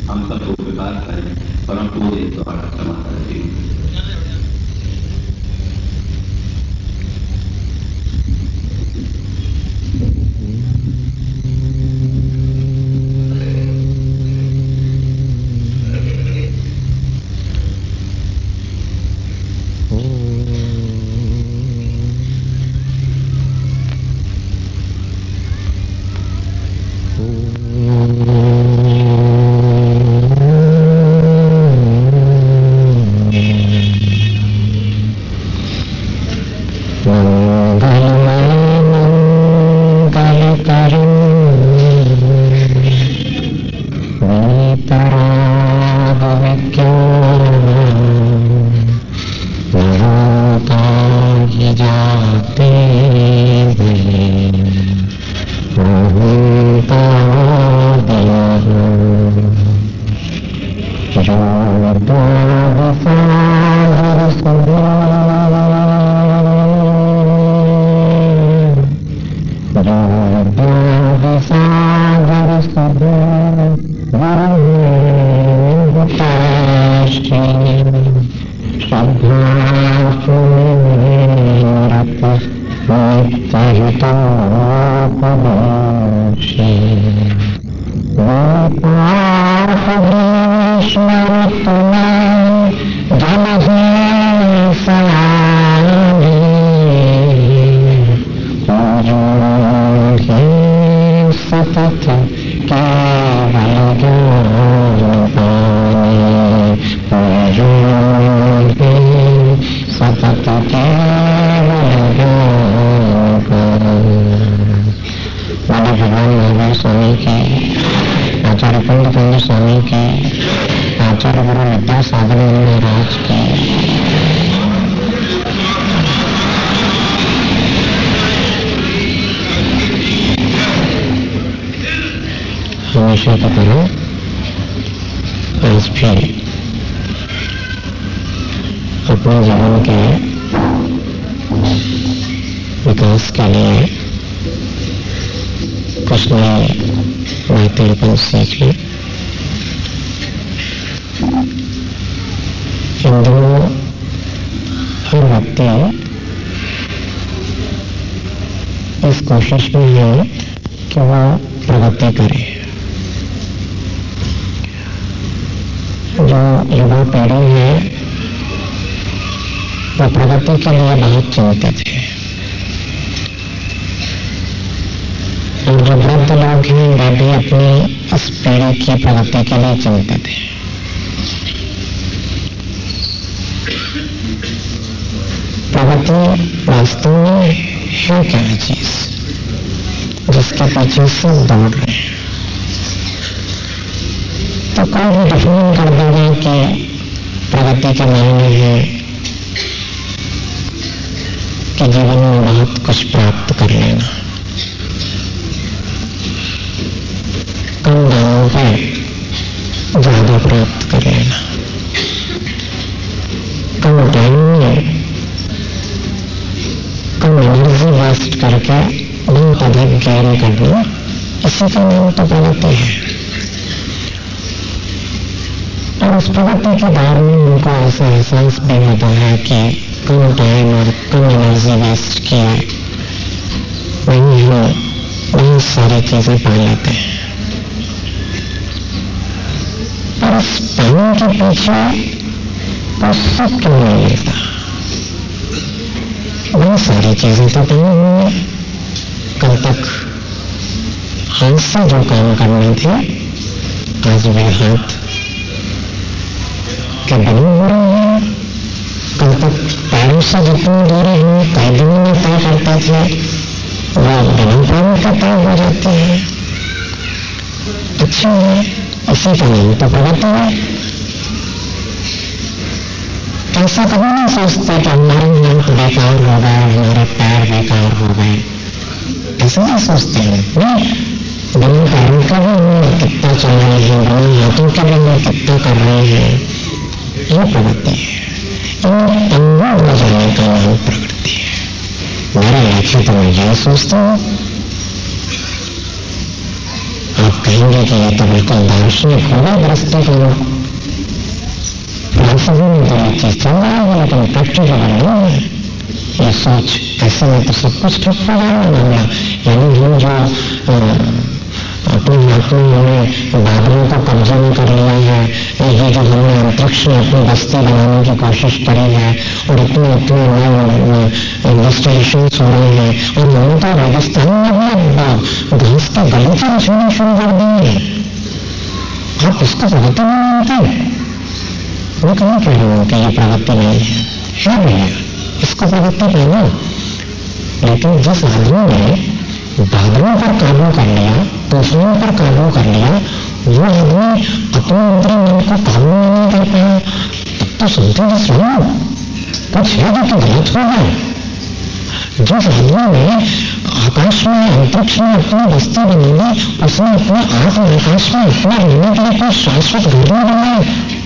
हम सबको स्वीकार करें, परम पूज्य द्वारा क्षमा करते हैं। हमेशा की तरह आज भी अपने जीवन के विकास के लिए कुछ नई बातें अपन सीख लें। इन दिनों हर व्यक्ति इस कोशिश में है कि वह प्रगति करे। जो युवा पीढ़ी है वो प्रगति के लिए बहुत चिंतित है, और जो वृद्ध लोग हैं वे भी अपनी इस पीढ़ी की प्रगति के लिए चिंतित हैं। प्रगति वास्तव में है क्या चीज जिसके पीछे सब दौड़ रहे हैं? तो कोई भी डिफाइन कर देगा कि प्रगति के मायने है कि जीवन में बहुत कुछ प्राप्त कर लेना, कम दामों पर ज्यादा प्राप्त कर लेना, कम टाइम में कम एनर्जी वेस्ट करके बहुत अधिक गेन करना, इसी का नाम तो प्रगति है। और उस प्रगति के बारे में उनको ऐसा एहसास भी होता है कि कम टाइम और कम एनर्जी वेस्ट किए वहीं हम बहुत सारी चीजें पा लेते हैं। पर इस पाने के पीछे तो सुख क्यों नहीं मिलता? बहुत सारी चीजें तो पाई हुई है, कल तक हाथ से जो काम करने थे आज वे हाथ के बने हो रहे हैं। कल तक पैरों से जितनी दूरी हम कई दिनों में तय करते थे वह बिना पैरों का तय हो जाती है। अच्छा है, इसी का नाम तो प्रगति है। ऐसा कभी नहीं सोचते कि हमारे हाथ बेकार हो गए, हमारे पैर बेकार हो गए, ऐसा नहीं सोचते हैं। बिना पैरों का भी हम कितना चल रहे हैं, बिना हाथों के भी हम कितना कर रहे हैं, ये प्रगति है। इन अंगों में जाने का नाम प्रगति है। मेरा लक्ष्य तो मैं यही सोचता हूँ, आप कहीं कहेंगे कि ये तो बिल्कुल दार्शनिक होगा दृष्टिकोण, फिलॉसफी में तो ये चीज चल रहा है लेकिन प्रैक्टिकल नहीं है ये सोच, ऐसे में तो सब कुछ ठप हो जाएगा मामला। यानी हम जो अपने हाथ में हमने बादलों को कब्जे में कर लिया है, ये जो हमने अंतरिक्ष में अपनी बस्ती बनाने की कोशिश करी है और इतने इंडस्ट्रियलाइजेशन हो रहे हैं, और मैंने तो राजस्थान में भी घास का गलीचे बिछाने शुरू कर दिए हैं। आप इसको प्रगति नहीं मानते? मैं कहीं कह रहा हूं कि ये प्रगति नहीं है भैया, इसको प्रगति कहना। लेकिन जिस आदमी ने बादलों पर काबू कर लिया, तूफानों पर काबू कर लिया, वो आदमी अपने अंदर मन को काबू नहीं कर पाया, तब तो समथिंग इज रॉन्ग, कुछ है जो कि गलत हो गया। जिस आदमी ने आकाश में अंतरिक्ष में अपनी बस्ती बनाई, उसने अपने आत्म आकाश में अपना रहने के लिए कोई शाश्वत घर नहीं बनाया।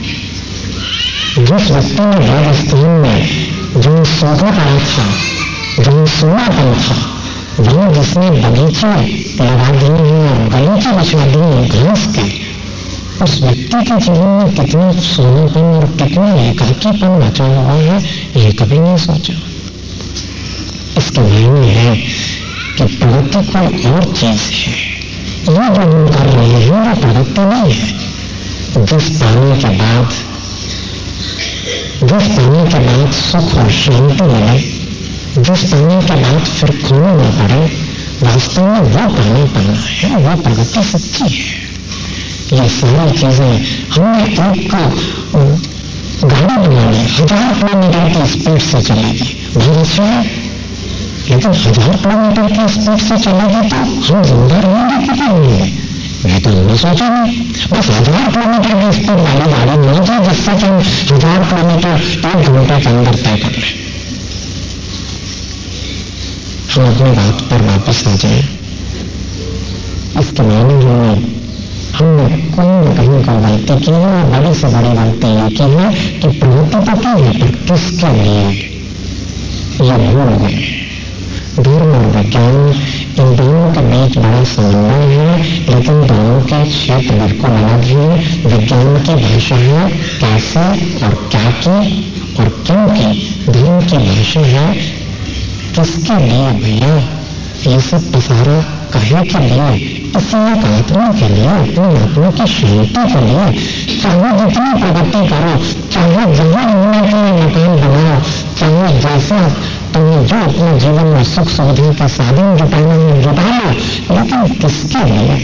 जिस व्यक्ति ने राजस्थान में जो सूखा पड़ा था, जो सोनापन था, वहां जिसने बगीचे लगा दिए हैं, गलीचे बिछा दिए हैं घास के, उस व्यक्ति के जीवन में कितना सोनापन और कितना एकाकीपन बचा हुआ है ये कभी नहीं सोचा। इसके मायने है कि प्रगति कोई और चीज है, ये जो हम कर रहे हैं वो प्रगति नहीं है। जिस पाने के बाद सुख और शांति मिले, जिस पाने के बाद फिर खोना न पड़े, वास्तव में वो पाना है, वो प्रगति सच्ची है। ये सारी चीजें हमने एक गाड़ी बना ली 1000 किलोमीटर की स्पीड से चलेगी, बहुत अच्छा है, लेकिन 1000 किलोमीटर की स्पीड से चलेगी तो हम जिंदा रहेंगे कि क्या रहेंगे? मैं तो नहीं सोचा नहीं। बस 1000 किलोमीटर की स्पीड वाली गाड़ी नहीं थी जिससे कि हम 1000 किलोमीटर 1 घंटे के अंदर तय कर लें। हम अपनी बात पर वापस आ जाए। इसके मायने हमने कोई न कहीं कोई गलती की है, और बड़ी से बड़ी गलती ये की है कि प्रवृत्ति तो की है पर किसके लिए ये भूल गए। धर्म और विज्ञान इन दोनों के बीच बड़ा समन्वय है, लेकिन दोनों के क्षेत्र बिल्कुल अलग है। विज्ञान की भाषा है कैसे और क्या की और क्यों की, धर्म की भाषा है किसके लिए भैया ये सब पसारा, कहे के लिए, किसी एक आत्मा के लिए, अपनी आत्मा की शांति के लिए। चाहे जितनी प्रगति करो, चाहे जहां रहने के लिए मकान बनाओ, चाहे जैसा तुम्हें जो अपने जीवन में सुख सुविधा के साधन जुटाने में जुटा लो, लेकिन किसके लिए?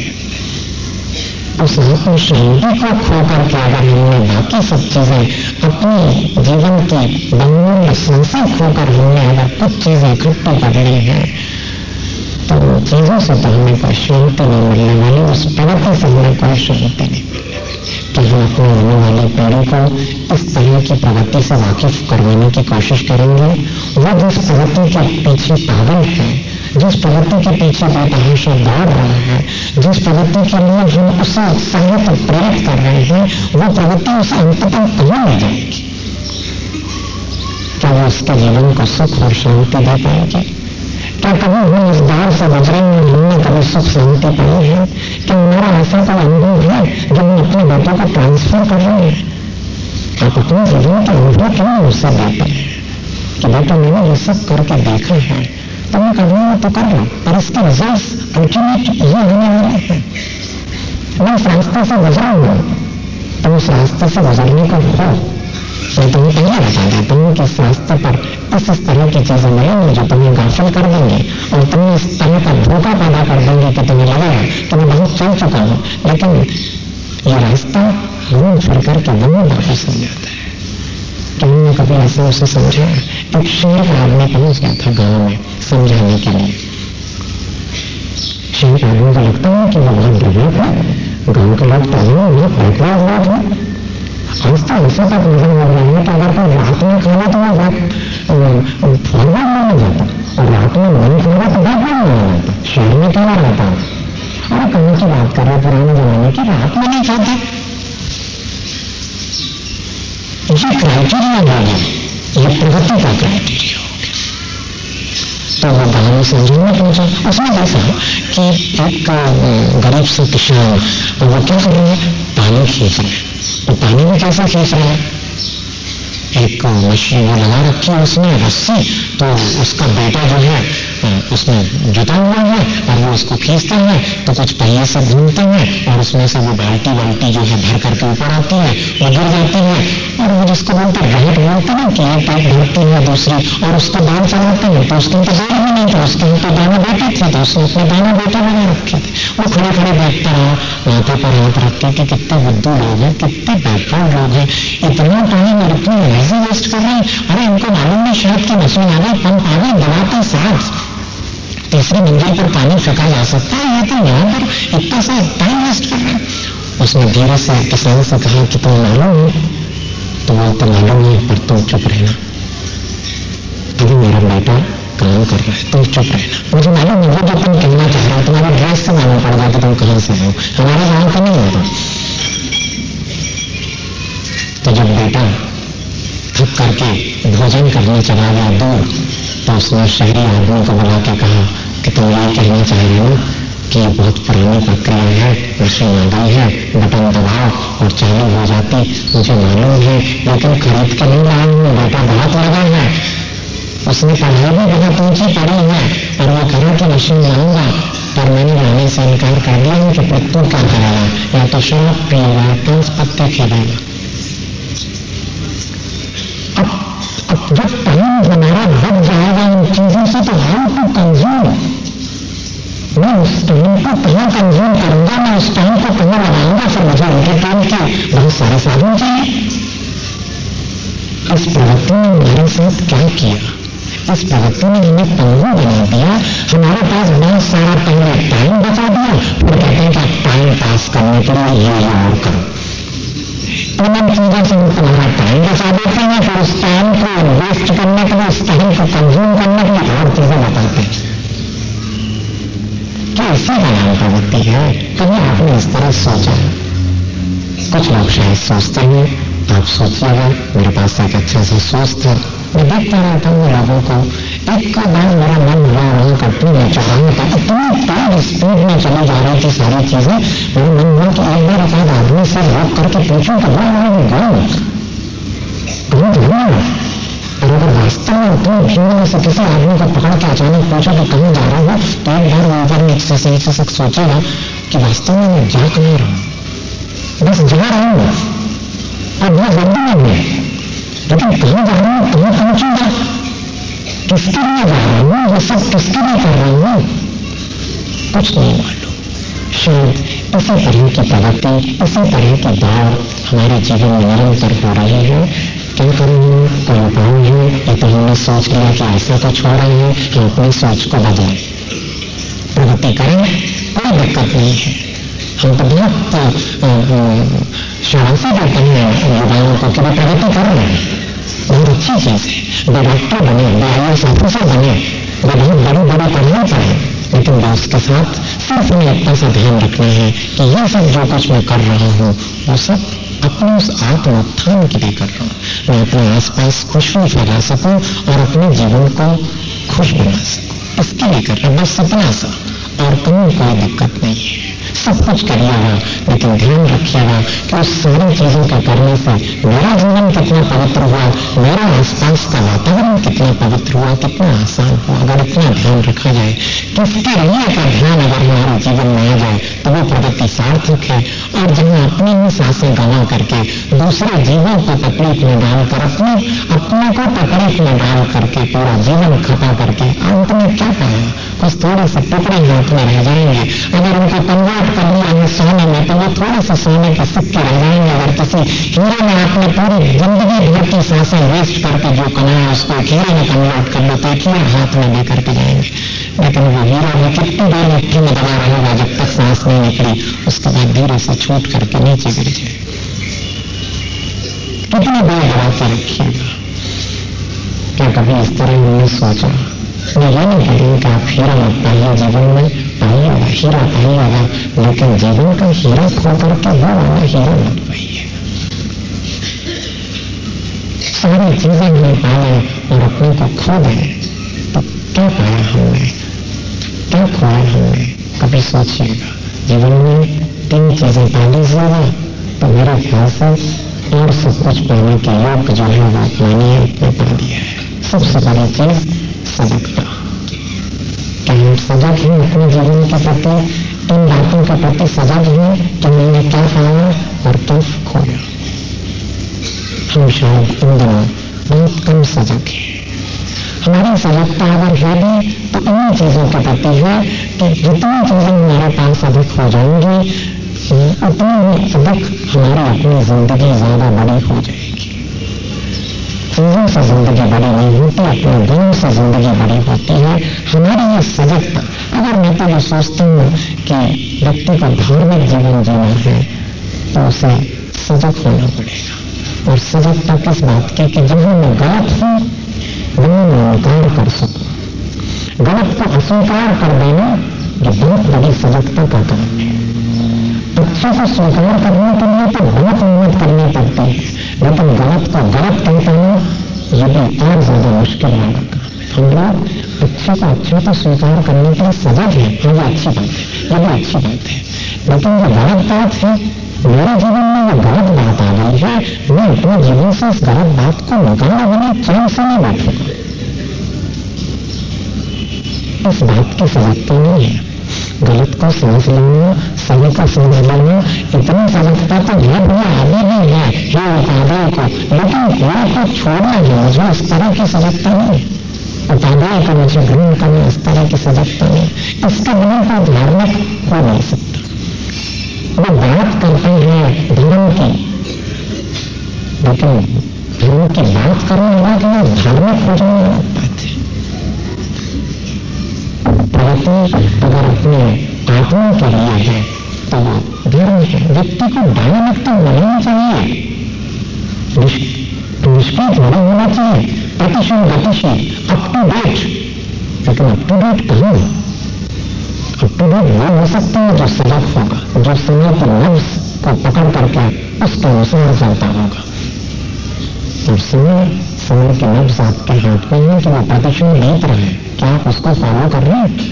उस आत्म शांति को खोकर के अगर हमने बाकी सब चीजें अपनी जीवन की बहुमूल्य सांसें खोकर हमने अगर कुछ चीजें इकट्ठी कर ली हैं, तो चीजों से तो हमें कोई शांति नहीं मिलने वाली, उस प्रगति से हमें कोई शांति नहीं मिलने वाली। कि हम अपने आने वाली पीढ़ी को इस तरह की प्रगति से वाकिफ करवाने की कोशिश करेंगे। वो जिस प्रगति के पीछे पागल है, जिस प्रगति के पीछे बेतहाशा दौड़ रहा है, जिस प्रगति के लिए हम उसे उत्साहित और प्रेरित कर रहे हैं, वो प्रगति उसे अंततः कहाँ ले जाएगी? क्या वो उसके जीवन को सुख और शांति दे पाएगी? क्या कभी हम इस दौर से गुजरेंगे, हमने कभी सुख शांति पाई है? क्या हमारा ऐसा कोई अनुभव है जो हम अपने बेटों को ट्रांसफर कर रहे हैं? आप अपने जीवन के अनुभव क्यों उससे देते हैं कि बेटा मैंने ये सब करके देखा है, तुम्हें करना है तो कर लो, पर इसके रिजल्ट अल्टीमेट ये होने वाले हैं। मैं इस रास्ते से गुजरूंगा, तुम उस रास्ते से गुजरने को हो, मैं तुम्हें पहले बता देता हूँ कि इस रास्ते पर इस तरह की चीजें मिलेंगी जो तुम्हें गाफिल कर देंगे और तुम्हें इस तरह का धोखा पैदा कर देंगे कि तुम्हें लगेगा कि मैं बहुत चल चुका हूँ, लेकिन ये रास्ता घूम फिर करके वहीं वापस आ जाता है। क्या हमने कभी ऐसे उसे समझा? एक शहर का आदमी पहुंच गया था गांव में समझाने के लिए। शहर के आदमी को लगता है कि वो बहुत डरा था, गांव के लोग बहुत बैठा हुआ था। संस्था ऐसा तक नजर आ रहा है कि अगर कोई रात में खाना तो वो बहुत फॉरवर्ड नहीं जाता, और रात में मन खाना तो बहुत नहीं जाता, शहर में क्या रहता है। और कहीं की बात कर रहे पुराने जमाने की, रात में नहीं खाते। ये क्राइटेरिया नहीं है, ये प्रगति का क्राइटेरिया हो गया। तो वो गाँव में समझाने पहुंचा, उसने देखा कि एक गरीब सा किसान, तो वो क्या कर रहे हैं, पानी खींच रहे हैं। तो पानी में कैसे खींच रहे हैं, एक मशीन वो लगा रखी है उसमें रस्सी, तो उसका बेटा जो है उसमें जुटा हुआ है और वो उसको खींचता है, तो कुछ पहिए से घूमते हैं और उसमें से वो बाल्टी जो है भर करके ऊपर आती है, वो गिर जाती है, और वो जिसको बोलते रहट बोलते हैं कि एक पेट भरती है दूसरी, और उसको दान चलाते हैं, तो उसके तो दान भी नहीं था, उसके तो दाना बेटे थे, तो उसने अपने दाना बेटे लगा रखे थे। वो खड़े खड़े देखता रहा, माथे पर हाथ रख के कि कितने बुद्धू लोग हैं, कितने बैकवर्ड लोग हैं, इतना टाइम और इतनी एनर्जी वेस्ट कर रहे हैं। अरे इनको मालूम नहीं शायद की मशीन आ गई, पंप आ गई, दबाते साथ तीसरी मंजिल पर पानी फेंका जा सकता है, ये तो यहाँ पर इतना सा टाइम वेस्ट कर रहे हैं। उसने धीरे से किसान से कहा कि तुम मालूम है, तो बोलते मालूम है, पर तुम चुप रहना, अभी मेरा बेटा काम कर रहा है, तुम चुप रहना। मुझे मालूम है जो तुम कहना चाह रहे हो, तुम्हारी ड्रेस से मालूम पड़ जाता तुम कहाँ से हो, हमारे गाँव का नहीं होता। तो जब बेटा थक करके भोजन करने चला गया दूर, तो उसने शहरी आदमी को बुला के कहा कि तुम ये कहना चाह रहे हो कि ये बहुत पुरानी प्रक्रिया है, मशीन आ गई है, बटन दबाओ और चालू हो जाती, मुझे मालूम है, लेकिन खरीद के नहीं लाया हूँ, बेटा बहुत लगा है, उसने पढ़ाई भी बहुत ऊंची पढ़ी है, और वो कहा कि मशीन लाऊंगा, पर मैंने लाने से इनकार कर दिया है कि तू क्या करेगा, या तो शराब पिएगा या पांच पत्ते खेलेगा। अब जब टाइम हमारा बच जाएगा इन चीजों से, तो हाउ टू कंज्यूम, मैं उस टाइम को कहाँ कंज्यूम करूंगा, मैं उस टाइम को कहाँ लगाऊंगा, फिर मुझे एंटरटेन के बहुत सारे साधन चाहिए। इस प्रवृत्ति ने हमारे साथ क्या किया, इस प्रवृत्ति ने हमें पंगु बना दिया। हमारे पास बहुत सारा पहले टाइम बचा दिया, फिर कहते हैं कि टाइम पास करने के लिए ये और करो, इन चीजों से हम तुम्हारा टाइम बचा देते हैं, फिर उस टाइम को वेस्ट करने के लिए, उस टाइम को कंज्यूम करने के लिए और चीजें बताते हैं। क्या इसी का नाम प्रवृत्ति है? कभी आपने इस तरह सोचा? कुछ लोग शायद सोचते हैं, आप सोचिएगा। मेरे पास एक अच्छा सा सोच था, मैं देखता रहता हूँ लोगों को, एक बार मेरा मन हुआ वहां कटनी में चौराहे पर इतनी तेज स्पीड में चली जा रही थी सारी चीजें, मेरा मन हुआ कि एक बार एक आदमी से रोक करके पूछूं कि और अगर वास्तव में उतनी भीड़ में से किसी आदमी को पकड़ के अचानक पूछो कि कहीं जा रहा हूं, तो एक बार वो ऊपर नीचे से सोचेगा कि वास्तव में मैं जा कहीं रहा हूं, बस जा रहा हूं और बहुत जल्दी नहीं है, लेकिन कहीं जा रहा हूं, कहीं पहुंचूंगा, किसके लिए जा रहा हूं, ये सब किसके लिए कर रहा हूं, कुछ नहीं मालूम। शायद इसी तरह की प्रगति, इसी तरह की दौड़ हमारे जीवन में निरंतर हो रही है। क्या करेंगे, कोई उपाय है, या तो हमने सोच लिया कि ऐसा कुछ हो रहा है, हम अपनी सोच को बदलें, प्रगति करें, कोई दिक्कत नहीं है। हम तो बहुत शाबाशी देते हैं युवाओं को कि वे प्रगति कर रहे हैं, बहुत अच्छी चीज है, वे डॉक्टर बने, वे IAS ऑफिसर बने, वे बहुत बड़ी बड़ी पढ़ाई करें, लेकिन उसके साथ सिर्फ हमें इतना सा ध्यान रखना है कि यह सब जो कुछ मैं कर रहा हूँ वो सब अपने उस आत्म उत्थान के लिए कर रहा हूँ, मैं अपने आसपास खुशबू फैला सकूं और अपने जीवन को खुश बना सकूं, इसके लिए कर रहा हूं, बस इतना सा, और कहीं कोई दिक्कत नहीं है। सब कुछ करिएगा, लेकिन ध्यान रखिएगा कि उस सारी चीजों के करने से मेरा जीवन कितना पवित्र हुआ, मेरा आसपास का वातावरण कितना पवित्र हुआ, कितना आसान हुआ। अगर इतना ध्यान रखा जाए, किसके लिए का ध्यान अगर हमारे जीवन में आ जाए, तो वो प्रगति सार्थक है। और जहां अपनी ही सांसें गंवा करके दूसरे जीवों को तकलीफ में डालकर अपने को तकलीफ में डाल करके पूरा जीवन खपा करके अंत में क्या पाया, कुछ थोड़े से टुकड़े हाथ में रह जाएंगे। अगर उनको कन्वर्ट कर लिया है सोने में, तो वो थोड़े से सोने के सिक्के रह जाएंगे। अगर किसी हीरे में आपने पूरी जिंदगी भर की सांसें वेस्ट करके जो कमाया उसको एक हीरे में कन्वर्ट कर लो, तो एक हीरा हाथ में लेकर के जाएंगे, लेकिन वो हीरा भी कितनी देर मिट्टी में दबा रहेगा जब तक सांस नहीं निकली, उसके बाद धीरे से छूट करके नीचे गिर जाए। कितनी देर दबा के रखिएगा। क्या कभी इस तरह हमने सोचा? मैं ये नहीं कहती कि आप हीरा मत पाइए, जीवन में पाइएगा, हीरा पाइएगा, लेकिन जीवन का हीरा खो करके वो वाला हीरा मत पाइए। सारी चीजें हम पाए और अपने को खो दें, तो क्या पाया हमने, क्या खोया हमने? सोचिएगा, जीवन में 3 चीजें पा लीजिएगा तो मेरे ख्याल से और सब कुछ पाने के योग जो है वो मानिए अपने पा लिया है। सबसे बड़ी चीज सजगता। क्या हम सजग हैं अपने जीवन के प्रति, इन बातों के प्रति सजग हैं कि मैंने क्या पाया और क्या खोया? हम शायद इन दिनों बहुत कम सजग हैं। हमारी सजगता अगर है भी तो इन चीजों के प्रति है कि जितनी चीजें हमारे पास अधिक हो जाएंगी उतनी ही अधिक हमारी अपनी जिंदगी ज्यादा बड़ी हो जाएगी। चीजों से जिंदगी बड़ी नहीं होती, अपने गुणों से जिंदगी बड़ी होती है। हमारी ये सजगता, अगर मैं तो ये सोचती हूँ कि व्यक्ति को धार्मिक जीवन जीना है तो उसे सजग होना पड़ेगा। और सजगता किस बात की कि जहां मैं गलत हूं वहां मैं इनकार कर सकूं। गलत को अस्वीकार कर देना ये बहुत बड़ी सजगता का काम है। अच्छे को स्वीकार करने के लिए तो बहुत मेहनत करनी पड़ती है, लेकिन गलत को गलत कह पाना ये भी और ज्यादा मुश्किल वाला काम है। हम लोग अच्छे को अच्छे को स्वीकार करने के लिए सजग है, ये अच्छी बात है, ये भी अच्छी बात है। लेकिन जो गलत बात है, मेरे जीवन में वो गलत बात आ गई है, मैं अपने जीवन से इस गलत बात को निकालने बिना चैन से नहीं बैठूंगा। इस बात की सजगता नहीं है। गलत को समझ लेना, सही को समझ लेना, इतनी सजगता तो है भैया आगे भी है ये उपाध्याय को, लेकिन घोड़ा को छोड़ना है मुझे इस तरह की सजगता नहीं। उपाध्याय को मुझे ग्रहण करना इस तरह की सजगता नहीं। इसके बिना कोई धार्मिक हो नहीं सकता। वो बात करते हैं धर्म की, लेकिन धर्म की बात करने वाला कि धार्मिक हो जाने वाला बात है। प्रगति अगर अपने आत्मा के लिए है तो वो धर्म है। व्यक्ति को डायनामिक तो होना चाहिए, निष्पीठ नहीं होना चाहिए, प्रतिशील गतिशील, अप टू डेट। लेकिन अप टू डेट कहाँ? अप टू डेट वो हो सकता है जो सजग होगा, जो समय के नब्ज को पकड़ करके उसके अनुसार चलता होगा। और समय के नब्ज आपके हाथ में है कि वो प्रतिशत बीत रहे हैं, क्या आप उसको फॉलो कर रहे हैं?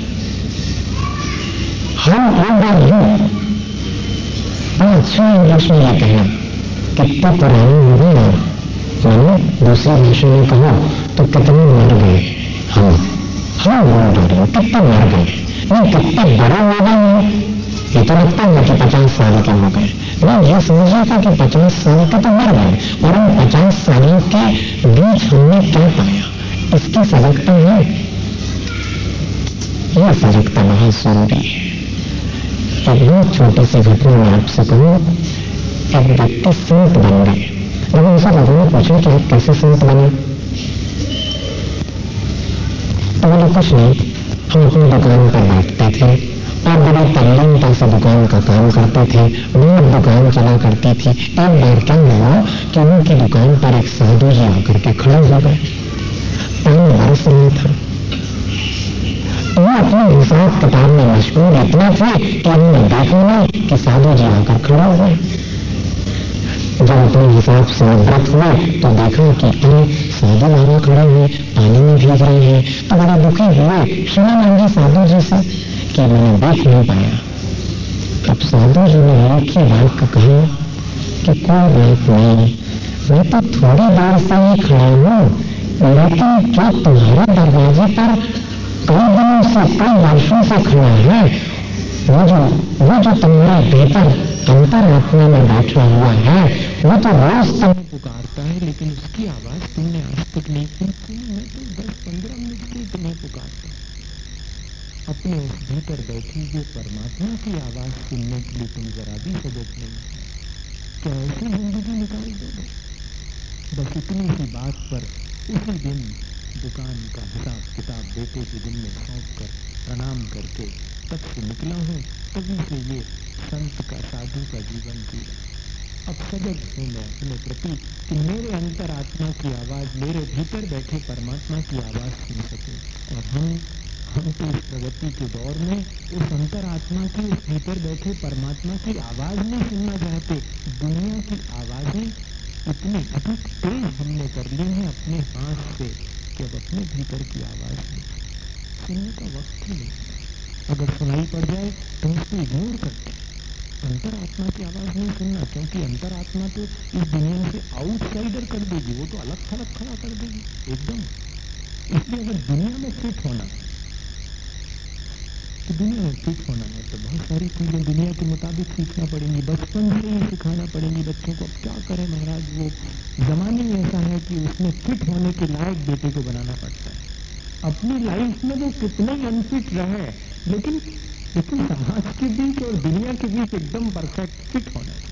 हम एक बार ही अच्छा इंग्लिश में ये कहना कितने पुराने हो गए हैं, मैंने दूसरी भाषा में कहा तो कितने मर गए हम बोल रहे हैं कितने मर गए, नहीं कितने बड़े हो गए हैं। ये तो लगता है कि 50 साल के हो गए, नहीं ये समझा था कि 50 साल के तो मर गए, और उन 50 सालों के बीच हमने क्या पाया, इसकी सजगता है। यह सजगता बहुत जरूरी है। एक बहुत छोटी सी घटना मैं आपसे कहूं, एक व्यक्ति संत बन गए। और उनसे लोगों ने पूछा कि आप कैसे संत बने? तो बोले कुछ नहीं, हम अपनी दुकान पर बैठते थे और बड़ी तल्लीनता से दुकान का काम करते थे, रोज दुकान चला करती थी। एक बार क्या हुआ कि उनकी दुकान पर एक साधु जी आकर के खड़े हो गए, पानी बरस रहा था। वो अपने हिसाब किताब में मशहूर इतना थे कि उन्होंने देखा नहीं कि साधु जी आकर खड़ा हुए। जब अपने हिसाब से व्रत हुए तो देखा कि साधु बाबा खड़े हुए पानी में भीग रहे हैं, तो बड़ा दुखी हुए, क्षमा मांगी साधु जी से कि मैंने देख नहीं पाया। अब साधु जी ने एक ही वाक्य कहा कि कोई बात नहीं, मैं तो थोड़ी देर से ही खड़ा हूं, लेकिन जो तुम्हारे दरवाजे पर कई दिनों से कई वर्षों से खड़ा है, वो जो तुम्हारे भीतर अंतरात्मा में बैठा हुआ है, वो तो रोज तुम्हें पुकारता है, लेकिन उसकी आवाज तुमने आज तक नहीं सुनी। मैं तो 10-15 मिनट से तुम्हें पुकारता हूं। अपने उस भीतर बैठी हुए परमात्मा की आवाज सुनने के लिए तुम जरा भी सजग नहीं। क्या ऐसी जिंदगी निकाल दोगे? बस इतनी सी बात पर उसी दिन दुकान का हिसाब किताब बेटे के दिन में सौंप कर प्रणाम करके तब से निकला हूं, तभी से ये संत का साधु का जीवन जिया। अब सजग हूं मैं अपने प्रति कि मेरे अंतरात्मा की आवाज, मेरे भीतर बैठे परमात्मा की आवाज सुन सकूं। और हम तो इस प्रगति के दौर में उस अंतरात्मा की, उस भीतर बैठे परमात्मा की आवाज नहीं सुनना चाहते। दुनिया की आवाजें इतनी अधिक तेज हमने कर ली है अपने हाथ से कि अब अपने भीतर की आवाज सुनने का वक्त ही नहीं। अगर सुनाई पड़ जाए तो उसको इग्नोर करते हैं। अंतरात्मा की आवाज नहीं सुनना, क्योंकि अंतरात्मा तो इस दुनिया से आउटसाइडर कर देगी, वो तो अलग थलग खड़ा कर देगी एकदम। इसलिए अगर दुनिया में फिट होना है तो दुनिया में फिट होना है तो बहुत सारी चीजें दुनिया के मुताबिक सीखना पड़ेंगी, बचपन से ही सिखाना पड़ेंगी बच्चों को। अब क्या करें महाराज, वो जमाना ही ऐसा है कि उसमें फिट होने के लायक बेटे को बनाना पड़ता है। अपनी लाइफ में वो कितना ही अनफिट रहे, लेकिन समाज के बीच और दुनिया के बीच एकदम परफेक्ट फिट होना चाहिए।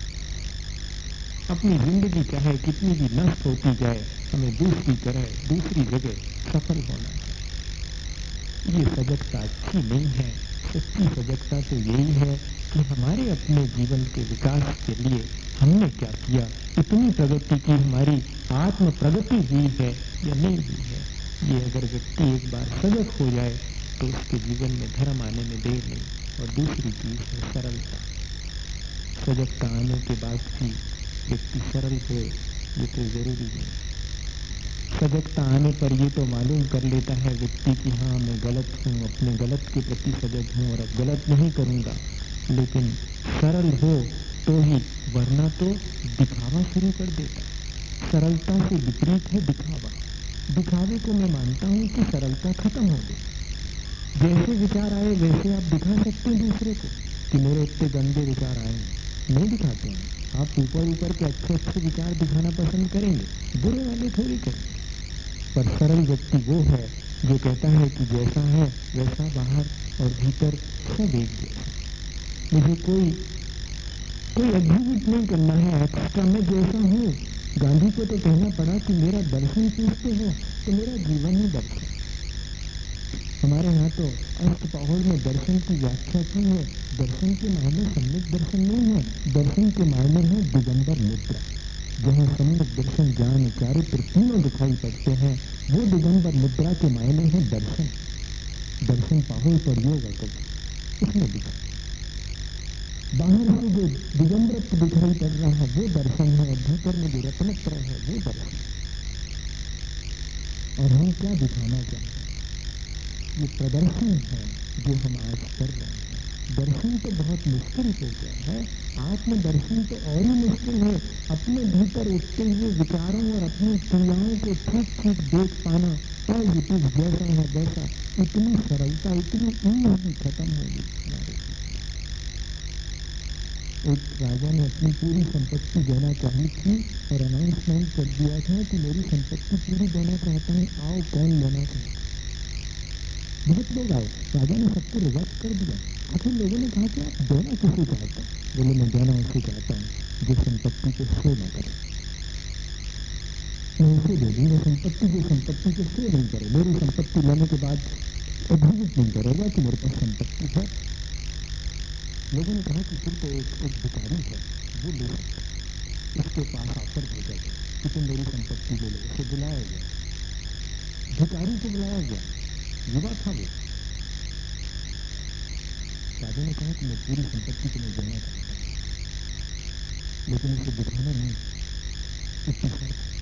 अपनी जिंदगी चाहे कितनी भी नष्ट होती जाए, हमें दूसरी जगह सफल होना चाहिए। ये सजगता अच्छी नहीं है। सच्ची सजगता तो यही है कि हमारे अपने जीवन के विकास के लिए हमने क्या किया, इतनी प्रगति की, हमारी आत्म प्रगति हुई है या नहीं हुई है। ये अगर व्यक्ति एक बार सजग हो जाए तो उसके जीवन में धर्म आने में देर नहीं। और दूसरी चीज है सरलता। सजगता आने के बाद भी व्यक्ति सरल हो, ये तो जरूरी नहीं। सजगता आने पर ये तो मालूम कर लेता है व्यक्ति कि हाँ मैं गलत हूँ, अपने गलत के प्रति सजग हूँ और अब गलत नहीं करूंगा। लेकिन सरल हो तो ही, वरना तो दिखावा शुरू कर देता है। सरलता से विपरीत है दिखावा। दिखावे को मैं मानता हूँ कि सरलता खत्म हो गई। जैसे विचार आए वैसे आप दिखा सकते हैं दूसरे को कि मेरे इतने गंदे विचार आए हैं, नहीं दिखाते हैं। आप ऊपर ऊपर के अच्छे अच्छे विचार दिखाना पसंद करेंगे, बुरे वाले थोड़ी करेंगे। पर सरल व्यक्ति वो है जो कहता है कि जैसा है वैसा बाहर और भीतर सब एक जैसा। मुझे कोई एग्जिबिट नहीं करना है एक्स्ट्रा, मैं जैसा हूँ। गांधी को तो कहना पड़ा कि मेरा दर्शन पूछते हो तो मेरा जीवन ही दर्शन। हमारे यहाँ तो अष्टपहर में दर्शन की व्याख्या की है। दर्शन के मायने सम्यक दर्शन नहीं है, दर्शन के मायने है दिगंबर मुद्रा। जहाँ सम्यक दर्शन, ज्ञान, चारित्र तीनों दिखाई पड़ते हैं, वो दिगंबर मुद्रा के मायने है दर्शन। दर्शन पाहुल पर योग उसमें दिखा, बाहर से जो दिगंबरत्व दिखाई पड़ रहा है वो दर्शन है, और भीतर में जो रत्नत्रय है वो दर्शन। और हम क्या दिखाना चाहते हैं, ये प्रदर्शन है जो हम आज कर रहे हैं। दर्शन तो बहुत मुश्किल हो गया है, आत्मदर्शन तो और ही मुश्किल है। अपने भीतर उठते हुए विचारों और अपनी क्रियाओं को ठीक ठीक देख पाना, एज इट इज, जैसा है वैसा, इतनी सरलता, इतनी ईजी खत्म हो गई हमारे। एक राजा ने अपनी पूरी संपत्ति देना चाहिए थी और अनाउंसमेंट कर दिया था कि मेरी संपत्ति पूरी देना चाहता हूँ, आओ कौन लेना चाहता है। बहुत लोग आए, राजा ने सबको रिजेक्ट कर दिया। आखिर लोगों ने कहा कि आप देना किसे चाहते हैं? बोले मैं देना उसे चाहता हूँ जो संपत्ति को शो न करे। मैं उसे दे दूंगा संपत्ति जो संपत्ति को शो नहीं करे, मेरी संपत्ति लेने के बाद एग्जिबिट नहीं करेगा कि मेरे पास संपत्ति है। लोगों ने कहा कि फिर तो एक भिखारी है, वो ले सकता है, उसके पास ऑफर भेजा गया कि तुम मेरी संपत्ति ले लो। उसे बुलाया गया, भिखारी को बुलाया गया, युवा था वो। राजा ने कहा कि मैं पूरी संपत्ति को मैं देना चाहता हूँ, लेकिन उसे दिखाना नहीं, इतनी शर्त है।